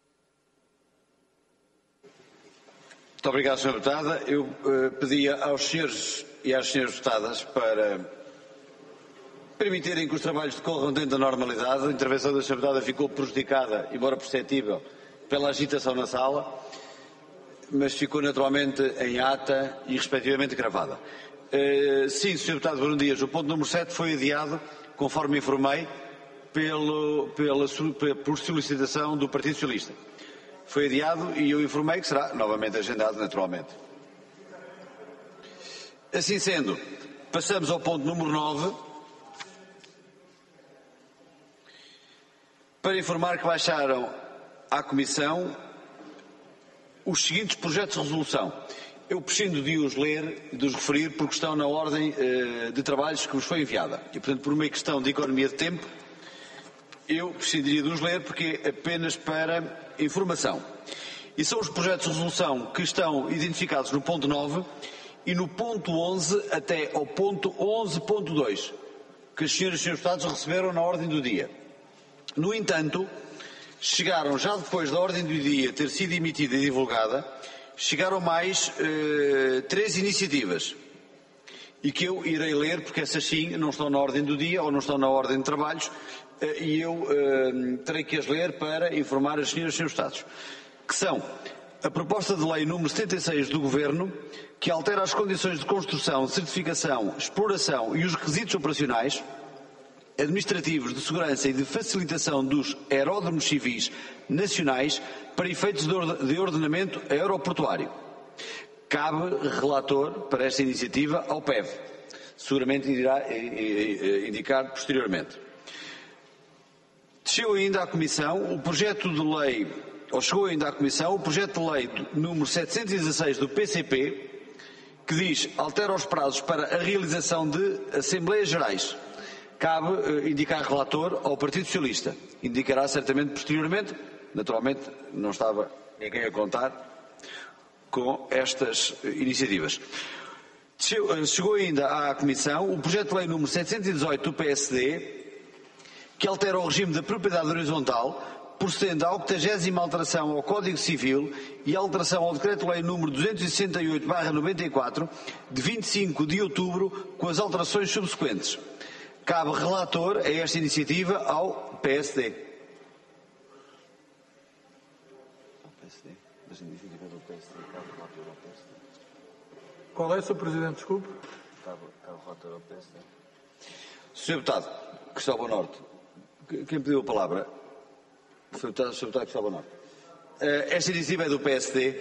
Muito obrigado, senhora Deputada. Eu uh, pedia aos senhores e às senhoras deputadas para permitirem que os trabalhos decorram dentro da normalidade. A intervenção da senhora Deputada ficou prejudicada, embora perceptível, pela agitação na sala, mas ficou naturalmente em ata e respectivamente gravada. Uh, sim, senhor Deputado Bruno Dias, o ponto número sete foi adiado, conforme informei, pelo, pela, por solicitação do Partido Socialista. Foi adiado e eu informei que será novamente agendado, naturalmente. Assim sendo, passamos ao ponto número nove, para informar que baixaram à Comissão os seguintes projetos de resolução. Eu prescindo de os ler e de os referir porque estão na ordem eh, de trabalhos que vos foi enviada. E, portanto, por uma questão de economia de tempo, eu prescindiria de os ler porque é apenas para informação. E são os projetos de resolução que estão identificados no ponto nove e no ponto onze até ao ponto onze ponto dois, que as senhoras e senhores deputados receberam na ordem do dia. No entanto, chegaram, já depois da ordem do dia ter sido emitida e divulgada, chegaram mais eh, três iniciativas. e que eu irei ler, porque essas sim não estão na ordem do dia ou não estão na ordem de trabalhos, e eu uh, terei que as ler para informar as senhoras e senhores Estados, que são a proposta de lei número setenta e seis do Governo, que altera as condições de construção, certificação, exploração e os requisitos operacionais, administrativos, de segurança e de facilitação dos aeródromos civis nacionais para efeitos de ordenamento aeroportuário. Cabe relator para esta iniciativa ao P E V. Seguramente irá indicar posteriormente. Chegou ainda à Comissão o projeto de lei, ou chegou ainda à Comissão o projeto de lei número setecentos e dezasseis do P C P, que diz, altera os prazos para a realização de Assembleias Gerais. Cabe uh, indicar relator ao Partido Socialista. Indicará certamente posteriormente. Naturalmente, não estava ninguém a contar com estas uh, iniciativas. Chegou ainda à Comissão o projeto de lei número setecentos e dezoito do P S D, que altera o regime da propriedade horizontal, procedendo à octagésima alteração ao Código Civil e à alteração ao Decreto-Lei número duzentos e sessenta e oito barra noventa e quatro, de vinte e cinco de outubro, com as alterações subsequentes. Cabe relator a esta iniciativa ao P S D. Qual é, senhor Presidente? Desculpe. Cabe relator ao P S D. senhor Deputado Cristóvão Norte, quem pediu a palavra? Foi o senhor Deputado Cristóvão Norte. Esta iniciativa é do P S D,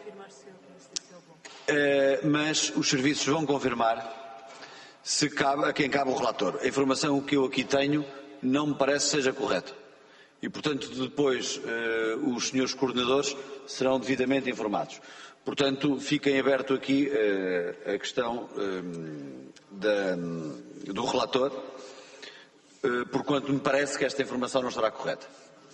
mas os serviços vão confirmar se cabe, a quem cabe o relator. A informação que eu aqui tenho não me parece seja correta. E, portanto, depois uh, os senhores coordenadores serão devidamente informados. Portanto, fiquem aberto aqui uh, a questão uh, da, do relator, uh, porquanto me parece que esta informação não estará correta.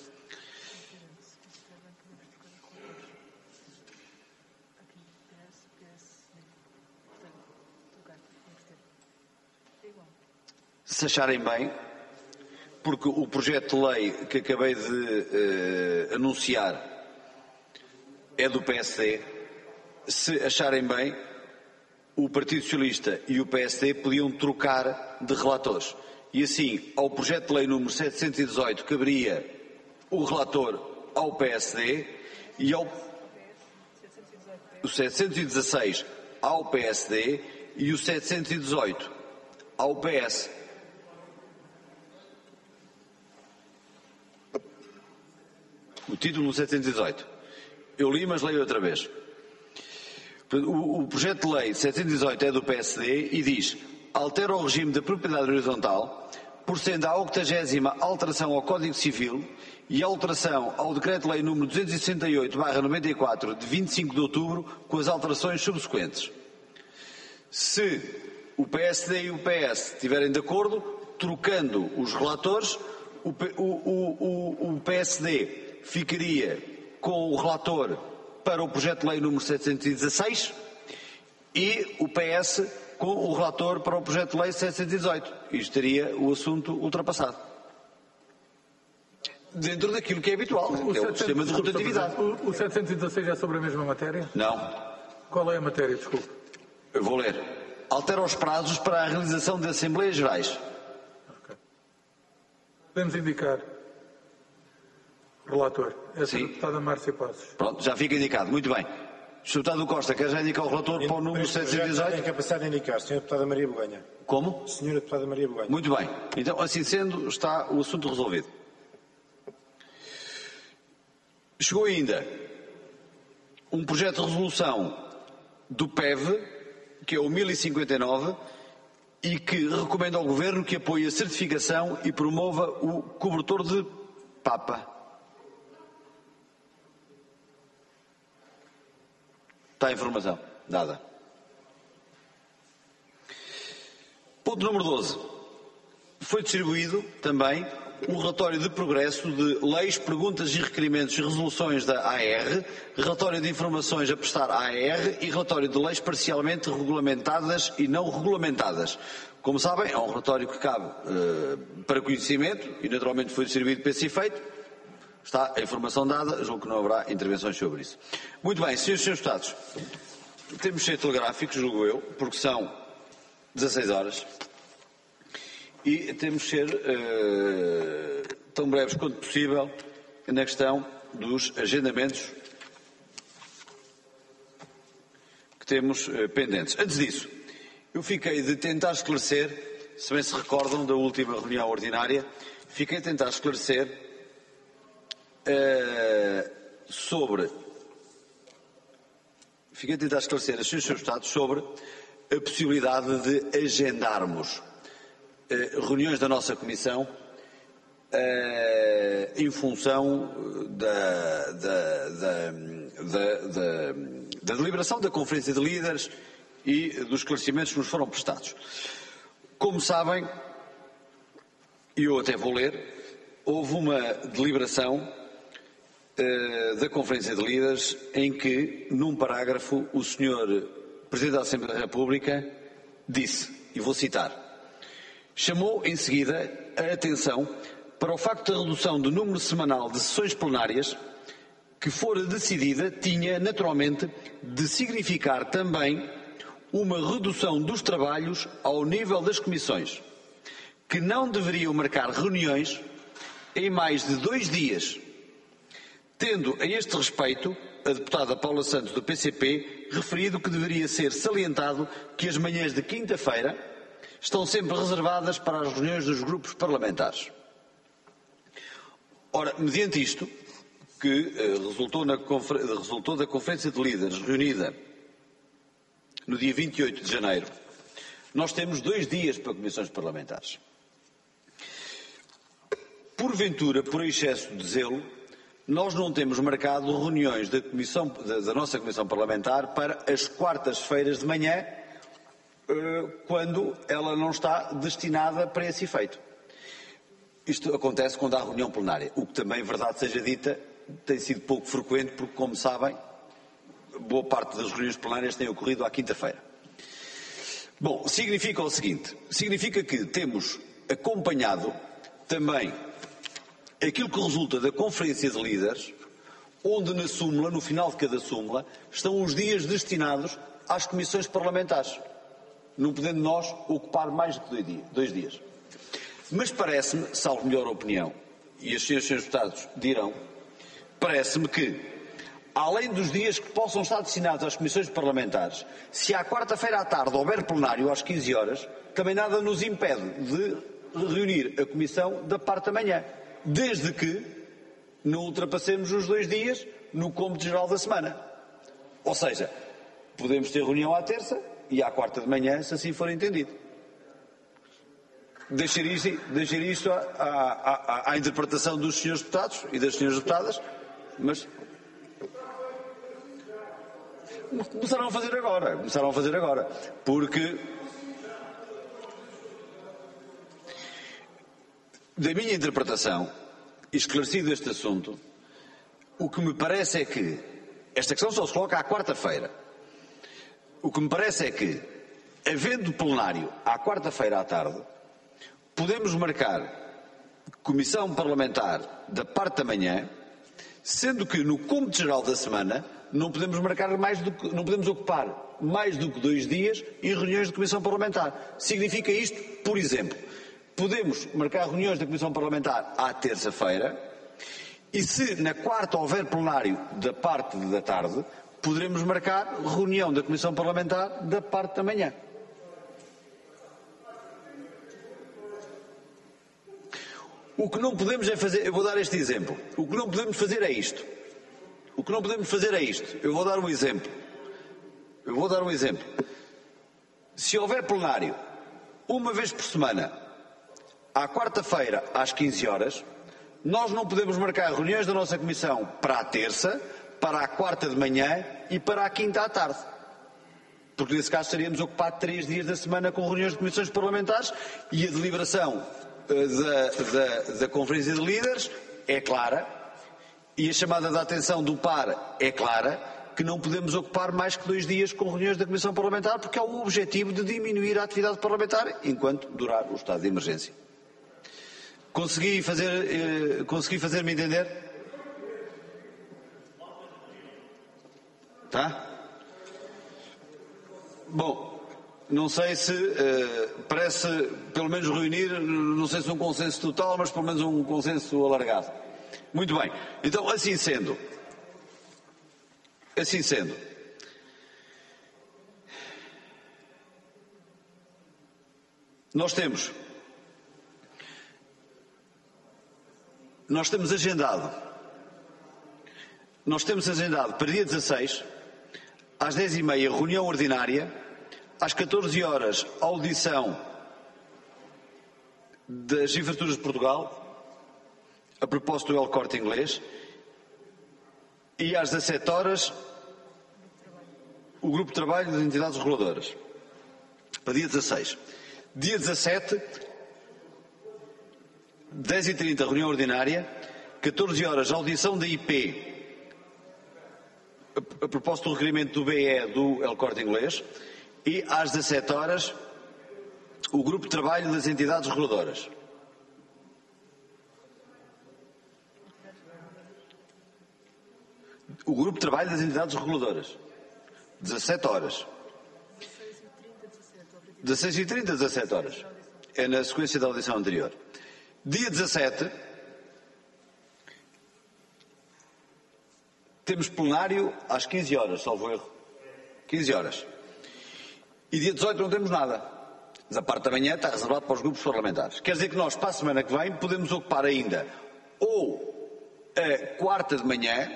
Se acharem bem, porque o projeto de lei que acabei de uh, anunciar é do P S D, se acharem bem, o Partido Socialista e o P S D podiam trocar de relatores. E assim, ao projeto de lei número setecentos e dezoito caberia o relator ao P S D e ao o setecentos e dezasseis ao P S D e o setecentos e dezoito ao P S. O título setecentos e dezoito. Eu li, mas leio outra vez. O, o projeto de lei setecentos e dezoito é do P S D e diz: altera o regime da propriedade horizontal, procedendo à octagésima alteração ao Código Civil e alteração ao Decreto-Lei número duzentos e sessenta e oito barra noventa e quatro, de vinte e cinco de outubro, com as alterações subsequentes. Se o P S D e o P S estiverem de acordo, trocando os relatores, o, o, o, o P S D ficaria com o relator para o projeto de lei número setecentos e dezasseis e o P S com o relator para o projeto de lei setecentos e dezoito. Isto teria o assunto ultrapassado. Dentro daquilo que é habitual, o que é o sistema de rotatividade. O, o setecentos e dezasseis é sobre a mesma matéria? Não. Qual é a matéria, desculpe? Eu vou ler. Altera os prazos para a realização de Assembleias Gerais. Okay. Podemos indicar. Relator. É a deputada Márcia Passos. Pronto, já fica indicado. Muito bem. senhor Deputado Costa, quer já indicar o relator para o número setecentos e dezoito? Tem capacidade de indicar. senhora Deputada Maria Boganha. Como? senhora Deputada Maria Boganha. Muito bem. Então, assim sendo, está o assunto resolvido. Chegou ainda um projeto de resolução do P E V, que é o mil e cinquenta e nove, e que recomenda ao Governo que apoie a certificação e promova o cobertor de Papa. Está a informação? Nada. Ponto número doze. Foi distribuído também um relatório de progresso de leis, perguntas e requerimentos e resoluções da A R, relatório de informações a prestar à A R e relatório de leis parcialmente regulamentadas e não regulamentadas. Como sabem, é um relatório que cabe uh, para conhecimento e naturalmente foi distribuído para esse efeito. Está a informação dada, julgo que não haverá intervenções sobre isso. Muito bem, senhores e senhores deputados, temos de ser telegráficos, julgo eu, porque são dezasseis horas e temos de ser uh, tão breves quanto possível na questão dos agendamentos que temos uh, pendentes. Antes disso, eu fiquei de tentar esclarecer, se bem se recordam da última reunião ordinária, fiquei a tentar esclarecer uh, sobre fiquei a tentar esclarecer a senhores deputados sobre a possibilidade de agendarmos uh, reuniões da nossa Comissão uh, em função da, da, da, da, da, da deliberação da Conferência de Líderes e dos esclarecimentos que nos foram prestados. Como sabem, e eu até vou ler, houve uma deliberação uh, da Conferência de Líderes em que, num parágrafo, o senhor Presidente da Assembleia da República disse, e vou citar, chamou em seguida a atenção para o facto da redução do número semanal de sessões plenárias que fora decidida tinha, naturalmente, de significar também uma redução dos trabalhos ao nível das comissões, que não deveriam marcar reuniões em mais de dois dias, tendo a este respeito a deputada Paula Santos do P C P referido que deveria ser salientado que as manhãs de quinta-feira estão sempre reservadas para as reuniões dos grupos parlamentares. Ora, mediante isto, que eh, resultou, na confer... resultou da Conferência de Líderes reunida no dia vinte e oito de janeiro, nós temos dois dias para comissões parlamentares. Porventura, por excesso de zelo, nós não temos marcado reuniões da, comissão, da, da nossa Comissão Parlamentar para as quartas-feiras de manhã, quando ela não está destinada para esse efeito. Isto acontece quando há reunião plenária, o que também, verdade seja dita, tem sido pouco frequente, porque, como sabem, boa parte das reuniões plenárias têm ocorrido à quinta-feira. Bom, significa o seguinte, significa que temos acompanhado também aquilo que resulta da Conferência de Líderes, onde na súmula, no final de cada súmula, estão os dias destinados às comissões parlamentares, não podendo nós ocupar mais do que dois dias. Mas parece-me, salvo melhor opinião, e as senhoras e senhores deputados dirão, parece-me que, além dos dias que possam estar destinados às comissões parlamentares, se à quarta-feira à tarde houver plenário às quinze horas, também nada nos impede de reunir a comissão da parte da manhã, desde que não ultrapassemos os dois dias no cômputo geral da semana. Ou seja, podemos ter reunião à terça e à quarta de manhã, se assim for entendido. Deixar isto, deixar isto à, à, à interpretação dos senhores deputados e das senhoras deputadas, mas começaram a fazer agora, começaram a fazer agora, porque da minha interpretação, esclarecido este assunto, o que me parece é que esta questão só se coloca à quarta-feira. O que me parece é que, havendo plenário à quarta-feira à tarde, podemos marcar comissão parlamentar da parte da manhã, sendo que no cômputo geral da semana não podemos marcar mais do que, não podemos ocupar mais do que dois dias em reuniões de comissão parlamentar. Significa isto, por exemplo, podemos marcar reuniões da Comissão Parlamentar à terça-feira e se na quarta houver plenário da parte da tarde, poderemos marcar reunião da Comissão Parlamentar da parte da manhã. O que não podemos é fazer, eu vou dar este exemplo, o que não podemos fazer é isto. O que não podemos fazer é isto. Eu vou dar um exemplo. Eu vou dar um exemplo. Se houver plenário uma vez por semana, à quarta-feira, às quinze horas, nós não podemos marcar reuniões da nossa Comissão para a terça, para a quarta de manhã e para a quinta à tarde. Porque nesse caso estaríamos ocupados três dias da semana com reuniões de comissões parlamentares e a deliberação uh, da, da, da Conferência de Líderes é clara e a chamada de atenção do P A R é clara, que não podemos ocupar mais que dois dias com reuniões da Comissão Parlamentar porque é o objetivo de diminuir a atividade parlamentar enquanto durar o estado de emergência. Consegui fazer, eh, consegui fazer-me entender? Tá? Bom, não sei se uh, parece, pelo menos reunir, não sei se um consenso total, mas pelo menos um consenso alargado. Muito bem. Então, assim sendo, assim sendo, nós temos, nós temos agendado, nós temos agendado para dia dezasseis, às dez e meia, reunião ordinária, às catorze horas, audição das infraestruturas de Portugal, a propósito do El Corte Inglês, e às dezassete horas, o grupo de trabalho das entidades reguladoras, para dia dezasseis. Dia dezassete, dez e trinta, reunião ordinária, catorze horas, audição da I P, a propósito do requerimento do B E do El Corte Inglês, e às dezassete horas, o grupo de trabalho das entidades reguladoras. O grupo de trabalho das entidades reguladoras. dezassete horas. dezasseis e trinta, dezassete horas. É na sequência da audição anterior. Dia dezassete, temos plenário às quinze horas, salvo erro. quinze horas. E dia dezoito não temos nada. Mas a parte da manhã está reservado para os grupos parlamentares. Quer dizer que nós, para a semana que vem, podemos ocupar ainda ou a quarta de manhã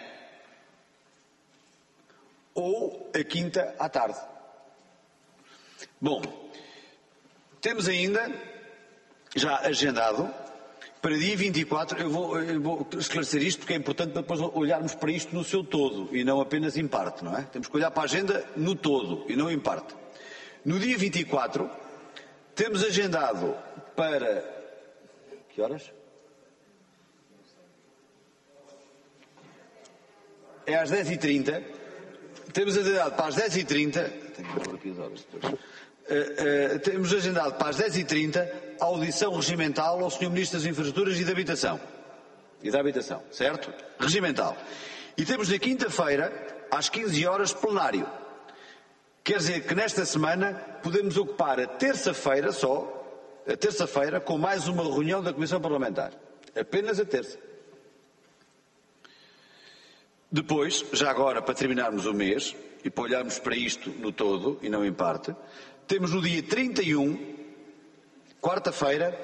ou a quinta à tarde. Bom, temos ainda, já agendado, para dia vinte e quatro, eu vou, eu vou esclarecer isto porque é importante para depois olharmos para isto no seu todo e não apenas em parte, não é? Temos que olhar para a agenda no todo e não em parte. No dia vinte e quatro, temos agendado para... Que horas? É às dez e trinta. Temos agendado para as dez e trinta. Tenho que pôr aqui as horas depois. Uh, uh, temos agendado para as dez e trinta a audição regimental ao senhor Ministro das Infraestruturas e da Habitação. E da Habitação, certo? Regimental. E temos na quinta-feira, às quinze horas, plenário. Quer dizer que nesta semana podemos ocupar a terça-feira só, a terça-feira, com mais uma reunião da Comissão Parlamentar. Apenas a terça. Depois, já agora, para terminarmos o mês, e para olharmos para isto no todo e não em parte, temos no dia trinta e um, quarta-feira,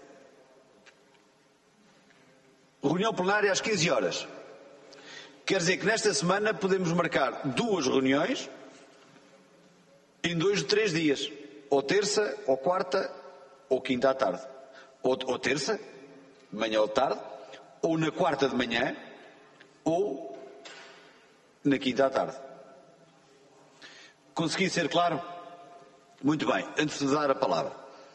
reunião plenária às quinze horas. Quer dizer que nesta semana podemos marcar duas reuniões em dois de três dias. Ou terça, ou quarta, ou quinta à tarde. Ou, ou terça, de manhã ou de tarde, ou na quarta de manhã, ou na quinta à tarde. Consegui ser claro? Muito bem, antes de dar a palavra.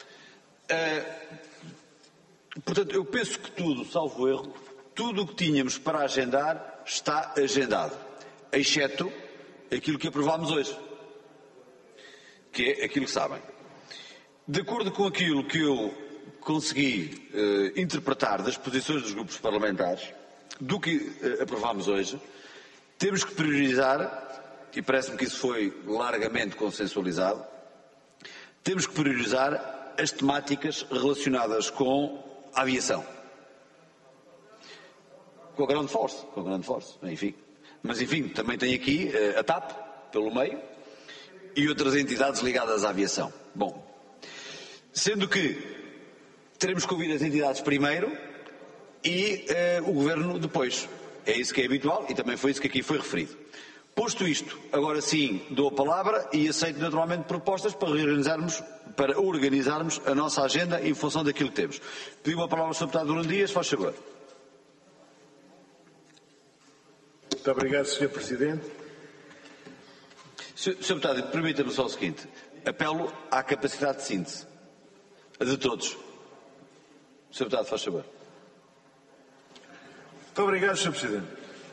Uh, portanto, eu penso que tudo, salvo erro, tudo o que tínhamos para agendar está agendado, exceto aquilo que aprovámos hoje, que é aquilo que sabem. De acordo com aquilo que eu consegui uh, interpretar das posições dos grupos parlamentares, do que uh, aprovámos hoje, temos que priorizar, e parece-me que isso foi largamente consensualizado, temos que priorizar as temáticas relacionadas com a aviação. Com a Ground Force, com a Ground Force, enfim. Mas enfim, também tem aqui uh, a TAP, pelo meio, e outras entidades ligadas à aviação. Bom, sendo que teremos que ouvir as entidades primeiro e uh, o Governo depois. É isso que é habitual e também foi isso que aqui foi referido. Posto isto, agora sim dou a palavra e aceito naturalmente propostas para reorganizarmos, para organizarmos a nossa agenda em função daquilo que temos. Pediu a palavra ao senhor Deputado Nuno Dias, faz favor. Muito obrigado, senhor Presidente. senhor Deputado, permita-me só o seguinte. Apelo à capacidade de síntese. A de todos. senhor Deputado, faz favor. Muito obrigado, senhor Presidente.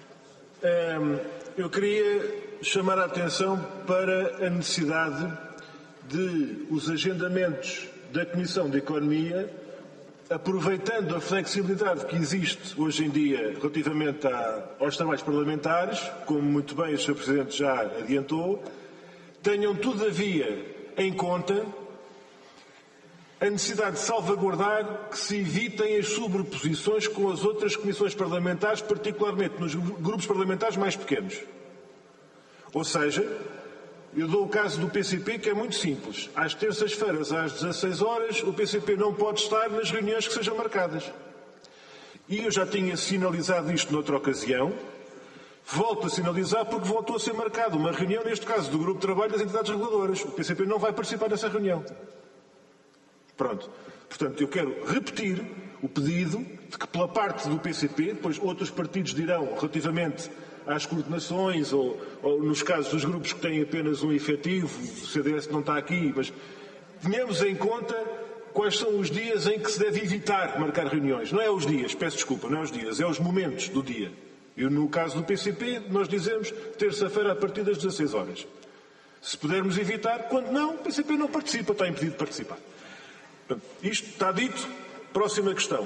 Eu queria chamar a atenção para a necessidade de os agendamentos da Comissão de Economia, aproveitando a flexibilidade que existe hoje em dia relativamente a, aos trabalhos parlamentares, como muito bem o senhor Presidente já adiantou, tenham todavia em conta a necessidade de salvaguardar que se evitem as sobreposições com as outras comissões parlamentares, particularmente nos grupos parlamentares mais pequenos. Ou seja, eu dou o caso do P C P, que é muito simples. Às terças-feiras, às dezasseis horas, o P C P não pode estar nas reuniões que sejam marcadas. E eu já tinha sinalizado isto noutra ocasião. Volto a sinalizar porque voltou a ser marcada uma reunião, neste caso, do Grupo de Trabalho das Entidades Reguladoras. O P C P não vai participar dessa reunião. Pronto. Portanto, eu quero repetir o pedido de que, pela parte do P C P, depois outros partidos dirão relativamente às coordenações ou, ou nos casos dos grupos que têm apenas um efetivo, o C D S não está aqui, mas tenhamos em conta quais são os dias em que se deve evitar marcar reuniões. Não é os dias, peço desculpa, não é os dias, é os momentos do dia. E no caso do P C P, nós dizemos terça-feira a partir das dezasseis horas. Se pudermos evitar, quando não, o P C P não participa, está impedido de participar. Portanto, isto está dito. Próxima questão.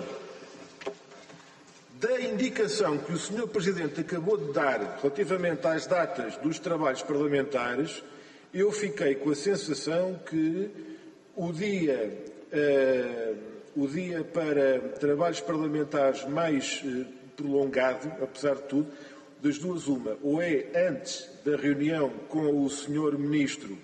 Da indicação que o senhor Presidente acabou de dar relativamente às datas dos trabalhos parlamentares, eu fiquei com a sensação que o dia, uh, o dia para trabalhos parlamentares mais uh, prolongado, apesar de tudo, das duas uma, ou é antes da reunião com o senhor Ministro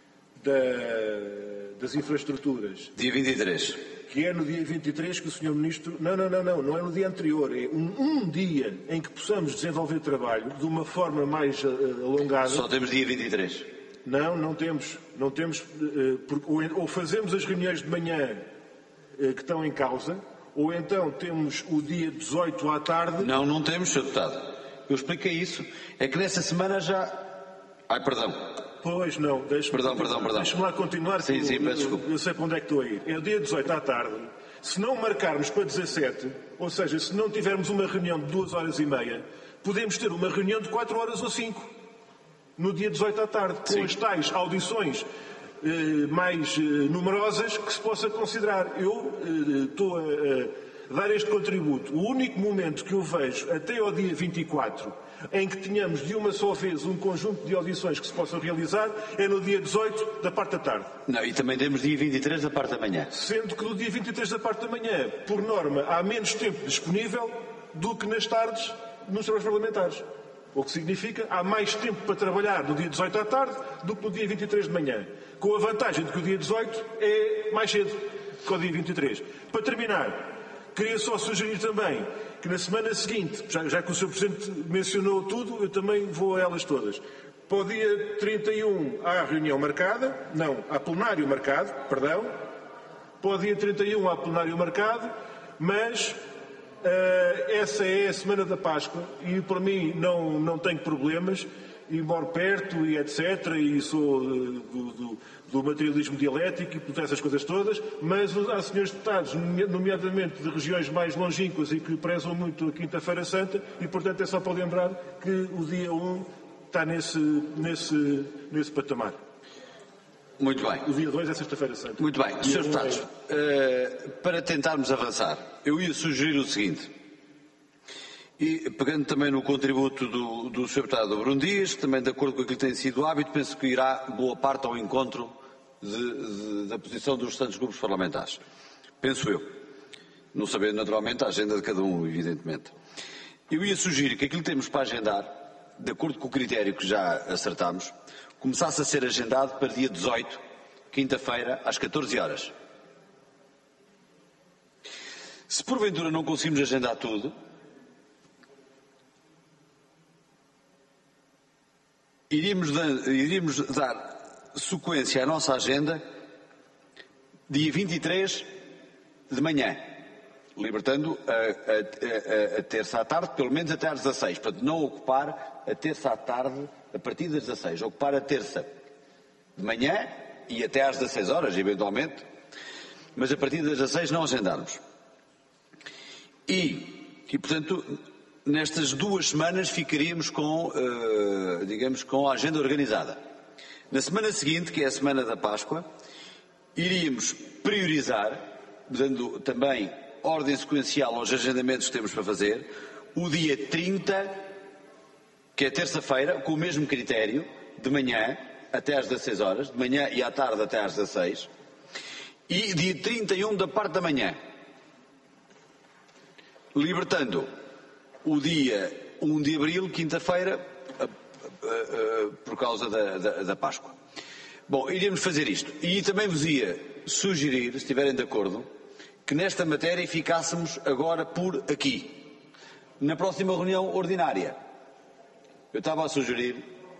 da, das Infraestruturas. Dia vinte e três. Que é no dia vinte e três que o senhor Ministro... Não, não, não, não, não é no dia anterior. É um, um dia em que possamos desenvolver trabalho de uma forma mais uh, alongada. Só temos dia vinte e três. Não, não temos. Não temos uh, porque, ou, ou fazemos as reuniões de manhã uh, que estão em causa, ou então temos o dia dezoito à tarde... Não, não temos, senhor Deputado. Eu expliquei isso. É que nessa semana já... Ai, perdão. Pois não, deixe-me perdão, perdão, perdão. Deixe-me lá continuar. Sim, sim, peço eu, desculpa. Eu sei para onde é que estou a ir. É o dia dezoito à tarde. Se não marcarmos para dezassete, ou seja, se não tivermos uma reunião de duas horas e meia, podemos ter uma reunião de quatro horas ou cinco. No dia dezoito à tarde, com sim. As tais audições eh, mais eh, numerosas que se possa considerar. Eu eh, estou a, a dar este contributo. O único momento que eu vejo até ao dia vinte e quatro em que tenhamos de uma só vez um conjunto de audições que se possam realizar é no dia dezoito da parte da tarde. Não, e também temos dia vinte e três da parte da manhã. Sendo que no dia vinte e três da parte da manhã, por norma, há menos tempo disponível do que nas tardes nos trabalhos parlamentares. O que significa há mais tempo para trabalhar no dia dezoito à tarde do que no dia vinte e três de manhã. Com a vantagem de que o dia dezoito é mais cedo que o dia vinte e três. Para terminar, queria só sugerir também que na semana seguinte, já, já que o senhor Presidente mencionou tudo, eu também vou a elas todas. Para o dia trinta e um há reunião marcada, não, há plenário marcado, perdão. Para o dia trinta e um há plenário marcado, mas uh, essa é a semana da Páscoa e para mim não, não tenho problemas, e moro perto e etcétera e sou uh, do, do, do materialismo dialético e por essas coisas todas, mas há senhores deputados, nomeadamente de regiões mais longínquas e que prezam muito a Quinta-feira Santa e, portanto, é só para lembrar que o dia um está nesse, nesse, nesse patamar. Muito bem. O dia dois é Sexta-feira Santa. Muito bem. senhores Deputados, uh, para tentarmos avançar, eu ia sugerir o seguinte, e pegando também no contributo do, do senhor Deputado Bruno Dias, também de acordo com aquilo que tem sido o hábito, penso que irá boa parte ao encontro de, de, da posição dos restantes grupos parlamentares. Penso eu. Não sabendo naturalmente a agenda de cada um, evidentemente. Eu ia sugerir que aquilo que temos para agendar, de acordo com o critério que já acertámos, começasse a ser agendado para dia dezoito, quinta-feira, às catorze horas. Se porventura não conseguimos agendar tudo, iríamos dar, iríamos dar sequência à nossa agenda dia vinte e três de manhã, libertando a, a, a, a terça à tarde, pelo menos até às dezasseis. Portanto, não ocupar a terça à tarde a partir das dezasseis. Ocupar a terça de manhã e até às dezasseis horas, eventualmente, mas a partir das dezasseis não agendarmos. E, e portanto, nestas duas semanas ficaríamos com, uh, digamos, com a agenda organizada. Na semana seguinte, que é a semana da Páscoa, iríamos priorizar, dando também ordem sequencial aos agendamentos que temos para fazer, o dia trinta, que é terça-feira, com o mesmo critério, de manhã, até às dezasseis horas, de manhã e à tarde até às dezasseis, e dia trinta e um da parte da manhã, libertando o dia um de abril, quinta-feira, por causa da, da, da Páscoa. Bom, iríamos fazer isto. E também vos ia sugerir, se estiverem de acordo, que nesta matéria ficássemos agora por aqui, na próxima reunião ordinária. Eu estava a sugerir,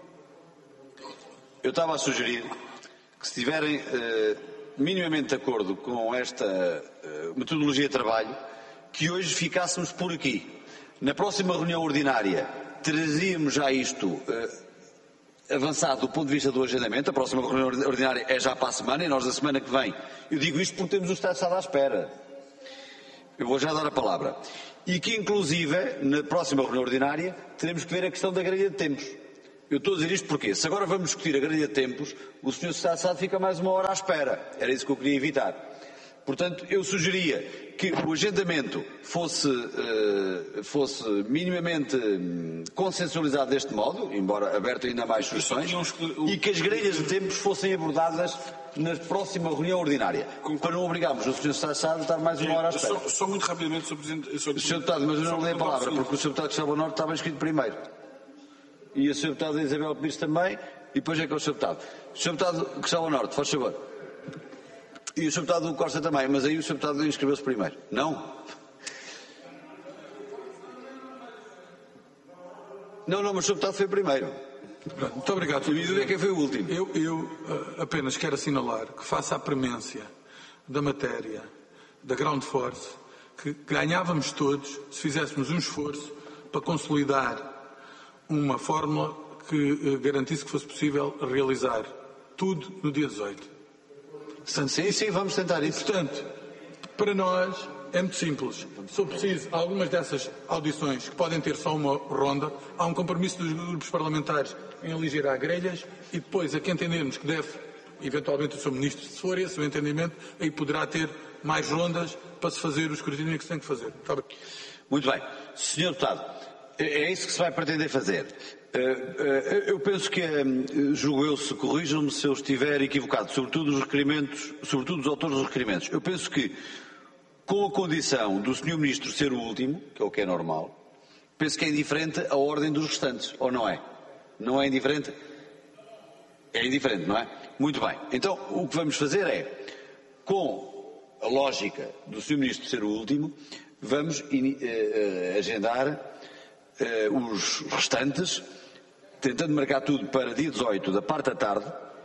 eu estava a sugerir que se estiverem uh, minimamente de acordo com esta uh, metodologia de trabalho, que hoje ficássemos por aqui. Na próxima reunião ordinária trazíamos já isto uh, avançado do ponto de vista do agendamento. A próxima reunião ordinária é já para a semana e nós da semana que vem. Eu digo isto porque temos o Estado de Estado à espera. Eu vou já dar a palavra. E que inclusive na próxima reunião ordinária teremos que ver a questão da grelha de tempos. Eu estou a dizer isto porque se agora vamos discutir a grelha de tempos, o senhor Estado de Estado fica mais uma hora à espera. Era isso que eu queria evitar. Portanto, eu sugeria que o agendamento fosse, uh, fosse minimamente um, consensualizado deste modo, embora aberto ainda a mais sugestões, e que as grelhas de tempos fossem abordadas na próxima reunião ordinária, para não obrigarmos o senhor Estado de Estado a estar mais uma hora à espera. Só, só muito rapidamente, senhor Presidente. senhor Deputado, mas eu não dei a palavra, porque o senhor Deputado Gustavo Norte estava inscrito primeiro. E o senhor Deputado Isabel Pires também, e depois é que é o senhor Deputado. O senhor Deputado Gustavo Norte, faz favor. E o senhor Deputado Costa também, mas aí o senhor Deputado inscreveu-se primeiro. Não? Não, não, mas o senhor Deputado foi primeiro. Muito obrigado. E dizer quem foi o último. Eu, eu apenas quero assinalar que faça a premência da matéria da Ground Force, que ganhávamos todos se fizéssemos um esforço para consolidar uma fórmula que garantisse que fosse possível realizar tudo no dia dezoito. Portanto, sim, sim, vamos tentar isso. Portanto, para nós é muito simples. Se for preciso algumas dessas audições que podem ter só uma ronda, há um compromisso dos grupos parlamentares em aligerar grelhas e depois, a que entendermos que deve, eventualmente o senhor Ministro, se for esse o entendimento, aí poderá ter mais rondas para se fazer o escrutínio que se tem que fazer. Tá bem. Muito bem. senhor Deputado, é isso que se vai pretender fazer. Eu penso que, julgo eu, se corrijam-me se eu estiver equivocado, sobretudo os requerimentos, sobretudo os autores dos requerimentos, eu penso que, com a condição do senhor Ministro ser o último, que é o que é normal, penso que é indiferente a ordem dos restantes, ou não é? Não é indiferente? É indiferente, não é? Muito bem. Então, o que vamos fazer é, com a lógica do senhor Ministro ser o último, vamos agendar os restantes, tentando marcar tudo para dia dezoito da parte da tarde,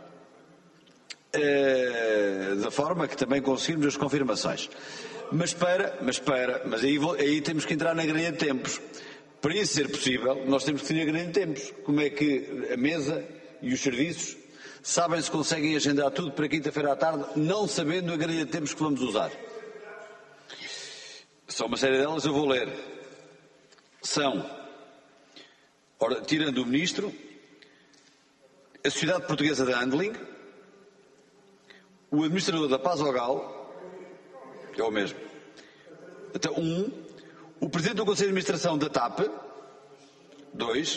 uh, da forma que também conseguirmos as confirmações. Mas para, mas para, mas aí, aí temos que entrar na grelha de tempos. Para isso ser possível, nós temos que definir a grelha de tempos. Como é que a mesa e os serviços sabem se conseguem agendar tudo para quinta-feira à tarde, não sabendo a grelha de tempos que vamos usar. Só uma série delas eu vou ler. São, ora, tirando o Ministro, a Sociedade Portuguesa de Handling, o Administrador da Paz ao Gal, que é o mesmo, então, um, o Presidente do Conselho de Administração da T A P, dois,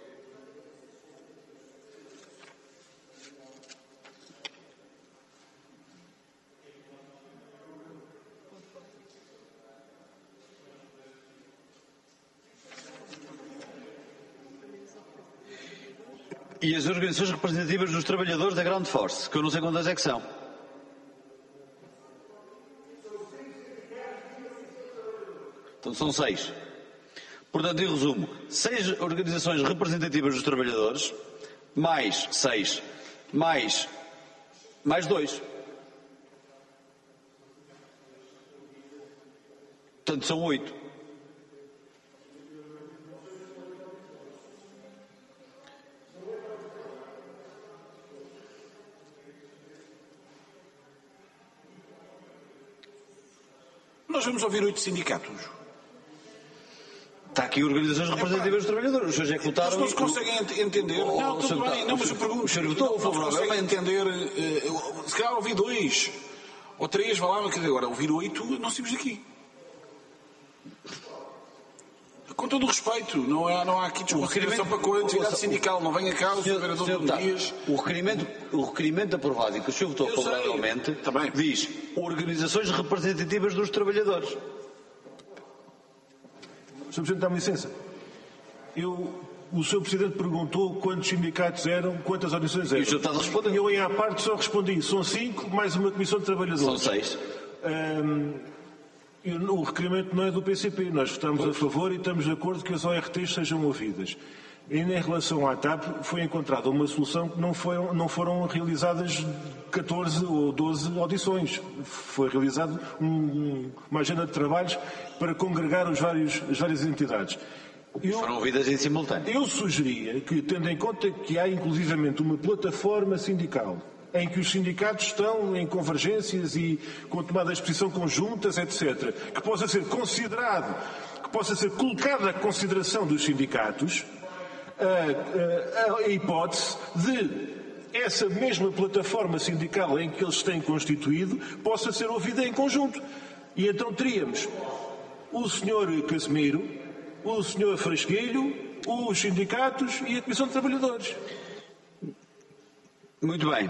e as organizações representativas dos trabalhadores da Ground Force, que eu não sei quantas é que são. Então são seis. Portanto, em resumo, seis organizações representativas dos trabalhadores, mais seis, mais, mais dois. Portanto, são oito. Nós vamos ouvir oito sindicatos. Está aqui organizações representativas dos trabalhadores. Os senhores é que votaram. Mas não se conseguem entender. Oh, não, tudo bem. Não, mas eu pergunto. O senhor votou favoravelmente. Entender. Uh, se calhar ouvi dois ou três, vá lá, mas quer dizer, agora ouvir oito, nós saímos daqui. Com todo o respeito, não há, não há aqui desconsideração para com a atividade sindical, não venha cá o senhor vereador Dias. O requerimento, o requerimento aprovado e que o senhor votou favoravelmente diz organizações representativas dos trabalhadores. senhor Presidente, dá-me licença. Eu, o senhor Presidente perguntou quantos sindicatos eram, quantas organizações eram. E o senhor está a responder. Eu, em à parte, só respondi. São cinco, mais uma comissão de trabalhadores. São seis. Um, o requerimento não é do P C P. Nós votamos a favor e estamos de acordo que as O R Ts sejam ouvidas. E em relação à TAP, foi encontrada uma solução que não foram, não foram realizadas catorze ou doze audições. Foi realizada um, uma agenda de trabalhos para congregar os vários, as várias entidades. Eu, foram ouvidas em simultâneo. Eu sugeria que, tendo em conta que há inclusivamente uma plataforma sindical em que os sindicatos estão em convergências e com tomadas de posição conjuntas, etcétera, que possa ser considerado, que possa ser colocada à consideração dos sindicatos a, a, a hipótese de essa mesma plataforma sindical em que eles têm constituído possa ser ouvida em conjunto. E então teríamos o senhor Casemiro, o senhor Frasquilho, os sindicatos e a Comissão de Trabalhadores. Muito bem.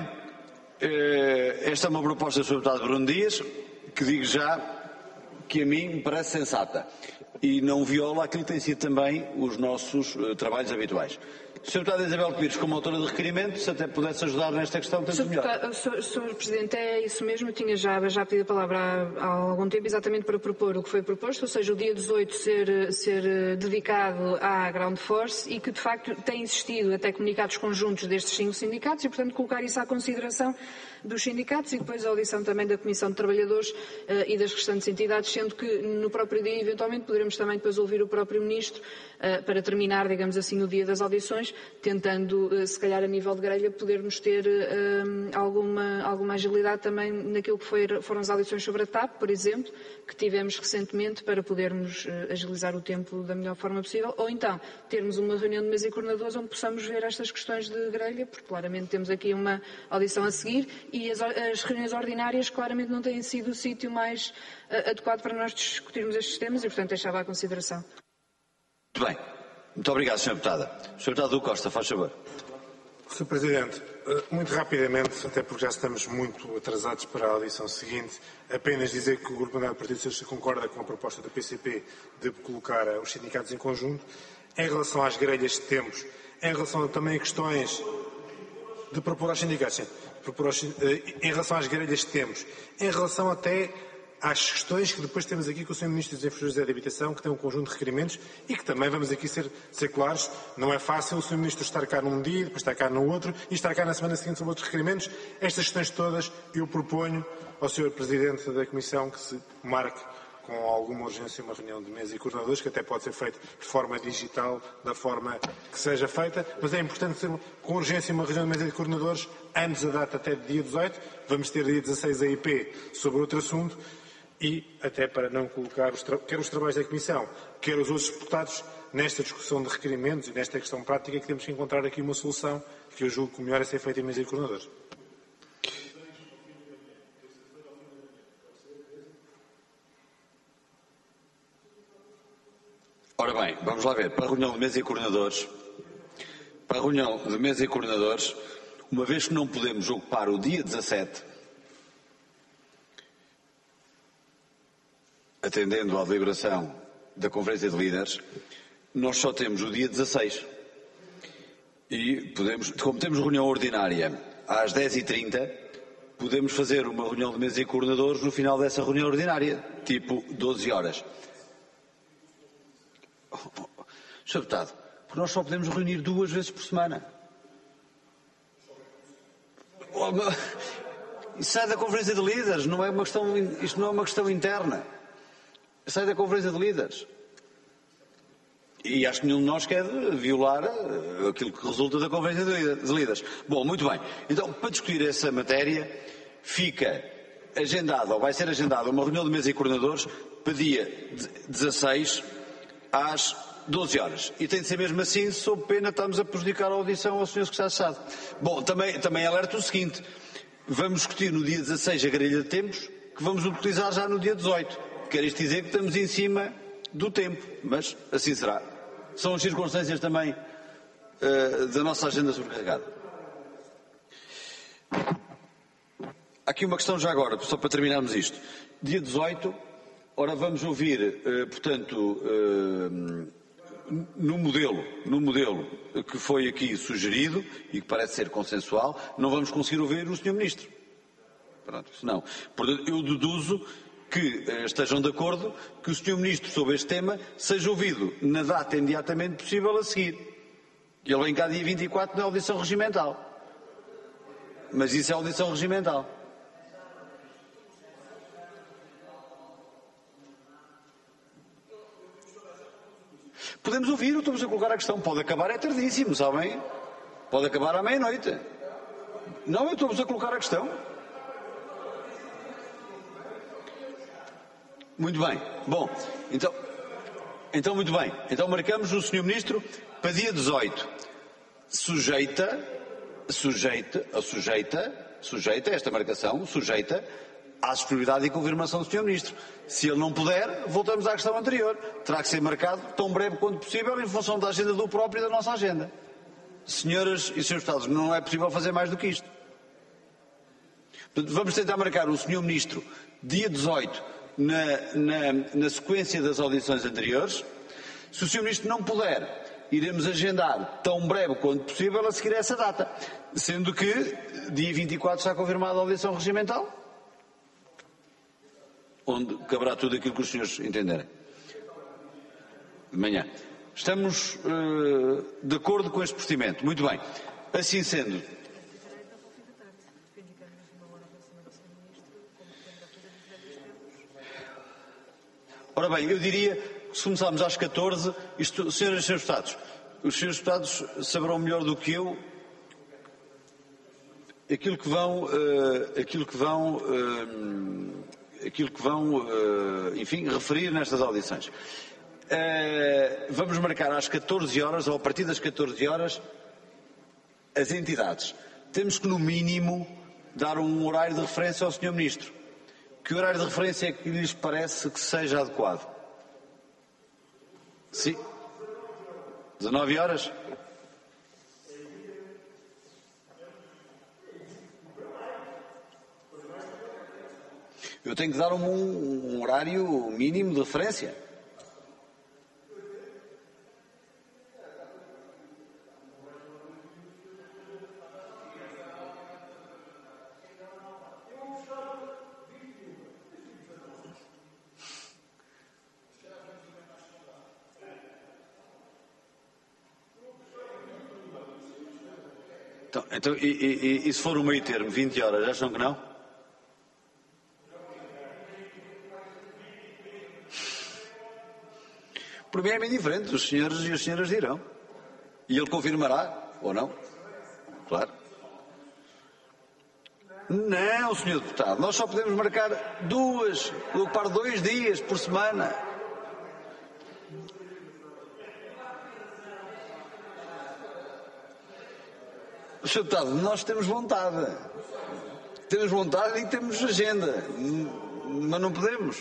Esta é uma proposta do senhor Deputado Bruno Dias, que digo já que a mim me parece sensata e não viola aquilo que tem sido também os nossos uh, trabalhos habituais. senhor Deputado Isabel Pires, como autora do requerimento, se até pudesse ajudar nesta questão, tanto melhor. senhor Presidente, é isso mesmo. Eu tinha já, já pedido a palavra há, há algum tempo exatamente para propor o que foi proposto, ou seja, o dia dezoito ser, ser dedicado à Ground Force e que, de facto, tem existido até comunicados conjuntos destes cinco sindicatos e, portanto, colocar isso à consideração dos sindicatos e depois a audição também da Comissão de Trabalhadores uh, e das restantes entidades, sendo que no próprio dia, eventualmente, poderemos também depois ouvir o próprio Ministro uh, para terminar, digamos assim, o dia das audições, tentando, uh, se calhar a nível de grelha, podermos ter uh, alguma, alguma agilidade também naquilo que foi, foram as audições sobre a TAP, por exemplo, que tivemos recentemente, para podermos uh, agilizar o tempo da melhor forma possível, ou então termos uma reunião de mesa e coordenadores onde possamos ver estas questões de grelha, porque claramente temos aqui uma audição a seguir e as, as reuniões ordinárias claramente não têm sido o sítio mais uh, adequado para nós discutirmos estes temas e, portanto, deixava à consideração. Muito bem. Muito obrigado, senhora Deputada. senhor Deputado Costa, faz favor. senhor Presidente, muito rapidamente, até porque já estamos muito atrasados para a audição seguinte, apenas dizer que o Grupo Parlamentar do Partido Socialista concorda com a proposta do P C P de colocar os sindicatos em conjunto. Em relação às grelhas de tempos, em relação também a questões de propor aos sindicatos, sim, propor aos, em relação às grelhas de tempos, em relação até às questões que depois temos aqui com o senhor Ministro das Infraestruturas e da Habitação, que tem um conjunto de requerimentos e que também vamos aqui ser, ser claros, não é fácil o senhor Ministro estar cá num dia, depois estar cá no outro e estar cá na semana seguinte sobre outros requerimentos. Estas questões todas eu proponho ao senhor Presidente da Comissão que se marque com alguma urgência uma reunião de mesa e coordenadores, que até pode ser feito de forma digital, da forma que seja feita, mas é importante ter com urgência uma reunião de mesa de coordenadores antes da data até de dia dezoito. Vamos ter dia dezasseis a I P sobre outro assunto e até para não colocar os quer os trabalhos da Comissão, quer os outros deputados nesta discussão de requerimentos e nesta questão prática que temos que encontrar aqui uma solução que eu julgo que o melhor é ser feita em mesa de coordenadores. Ora bem, vamos lá ver. Para a reunião de mesa e coordenadores, para a reunião de mesa e coordenadores, uma vez que não podemos ocupar o dia dezassete, atendendo à deliberação da Conferência de Líderes, nós só temos o dia dezasseis. E podemos, como temos reunião ordinária às dez e trinta, podemos fazer uma reunião de mesa e coordenadores no final dessa reunião ordinária, tipo doze horas. senhor Deputado, porque nós só podemos reunir duas vezes por semana. Isso sai da Conferência de Líderes, não é uma questão, isto não é uma questão interna. Sai da Conferência de Líderes. E acho que nenhum de nós quer violar aquilo que resulta da Conferência de Líderes. Bom, muito bem. Então, para discutir essa matéria, fica agendada, ou vai ser agendada, uma reunião de mesa e coordenadores para dia dezasseis às doze horas. E tem de ser mesmo assim, sob pena estamos a prejudicar a audição ao senhor Secretário de Estado. Bom, também, também alerto o seguinte, vamos discutir no dia dezasseis a grelha de tempos, que vamos utilizar já no dia dezoito. Quer isto dizer que estamos em cima do tempo, mas assim será. São as circunstâncias também uh, da nossa agenda sobrecarregada. Há aqui uma questão já agora, só para terminarmos isto. Dia dezoito, ora vamos ouvir, uh, portanto, uh, no modelo, no modelo que foi aqui sugerido e que parece ser consensual, não vamos conseguir ouvir o senhor Ministro. Pronto, não. Portanto, eu deduzo que uh, estejam de acordo que o senhor Ministro sobre este tema seja ouvido na data imediatamente possível a seguir. Ele vem cá dia vinte e quatro na audição regimental. Mas isso é audição regimental. Podemos ouvir, estamos a colocar a questão. Pode acabar, é tardíssimo, sabem? Pode acabar à meia-noite. Não, eu estou-vos a colocar a questão. Muito bem. Bom, então, então muito bem. Então marcamos o senhor Ministro para dia dezoito. Sujeita, sujeita, sujeita, sujeita, esta marcação, sujeita à disponibilidade e confirmação do senhor Ministro. Se ele não puder, voltamos à questão anterior. Terá que ser marcado tão breve quanto possível em função da agenda do próprio e da nossa agenda. Senhoras e senhores deputados, não é possível fazer mais do que isto. Portanto, vamos tentar marcar o senhor Ministro dia dezoito na, na, na sequência das audições anteriores. Se o senhor Ministro não puder, iremos agendar tão breve quanto possível a seguir essa data. Sendo que dia vinte e quatro está confirmada a audição regimental, onde caberá tudo aquilo que os senhores entenderem. De manhã. Estamos uh, de acordo com este procedimento. Muito bem. Assim sendo. Ora bem, eu diria que se começarmos às catorze, isto, senhoras e senhores deputados, os senhores deputados saberão melhor do que eu aquilo que vão, uh, aquilo que vão, uh, aquilo que vão, uh, enfim, referir nestas audições. Uh, vamos marcar às catorze horas, ou a partir das catorze horas, as entidades. Temos que, no mínimo, dar um horário de referência ao senhor Ministro. Que horário de referência é que lhes parece que seja adequado? Sim? dezanove horas? Eu tenho que dar um, um horário mínimo de referência. Então, então e, e, e se for o meio termo, vinte horas, acham que não? Por mim é bem diferente, os senhores e as senhoras dirão. E ele confirmará, ou não? Claro. Não, senhor deputado, nós só podemos marcar duas, ocupar dois dias por semana. senhor Deputado, nós temos vontade. Temos vontade e temos agenda. Mas não podemos.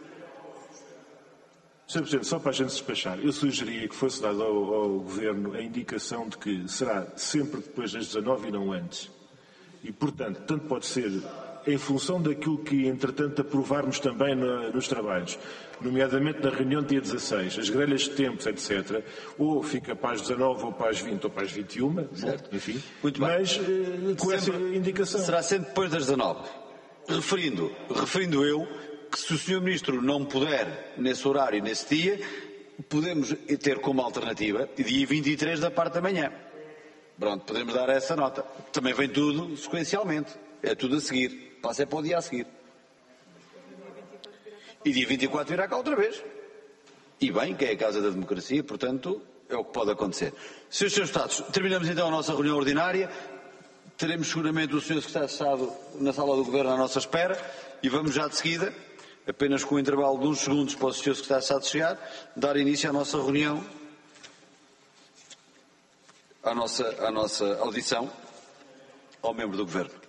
senhor Presidente, só para a gente despachar, eu sugeria que fosse dado ao, ao Governo a indicação de que será sempre depois das dezanove e não antes. E, portanto, tanto pode ser em função daquilo que, entretanto, aprovarmos também no, nos trabalhos, nomeadamente na reunião do dia dezasseis, as grelhas de tempos, etcétera, ou fica para as dezanove, ou para as vinte, ou para as vinte e uma, certo. Bom, enfim, muito bem. Mas eh, com essa indicação. Será sempre depois das dezanove. Referindo, referindo eu que se o senhor Ministro não puder, nesse horário e nesse dia, podemos ter como alternativa dia vinte e três da parte da manhã. Pronto, podemos dar essa nota. Também vem tudo sequencialmente. É tudo a seguir. Passa é para o dia a seguir. E dia vinte e quatro virá cá outra vez. E bem, que é a Casa da Democracia, portanto, é o que pode acontecer. Senhores e senhores deputados, terminamos então a nossa reunião ordinária. Teremos seguramente o senhor Secretário de Estado na sala do Governo à nossa espera e vamos já de seguida, apenas com um intervalo de uns segundos para o senhor Secretário de Estado chegar, dar início à nossa reunião, à nossa, à nossa audição ao membro do Governo.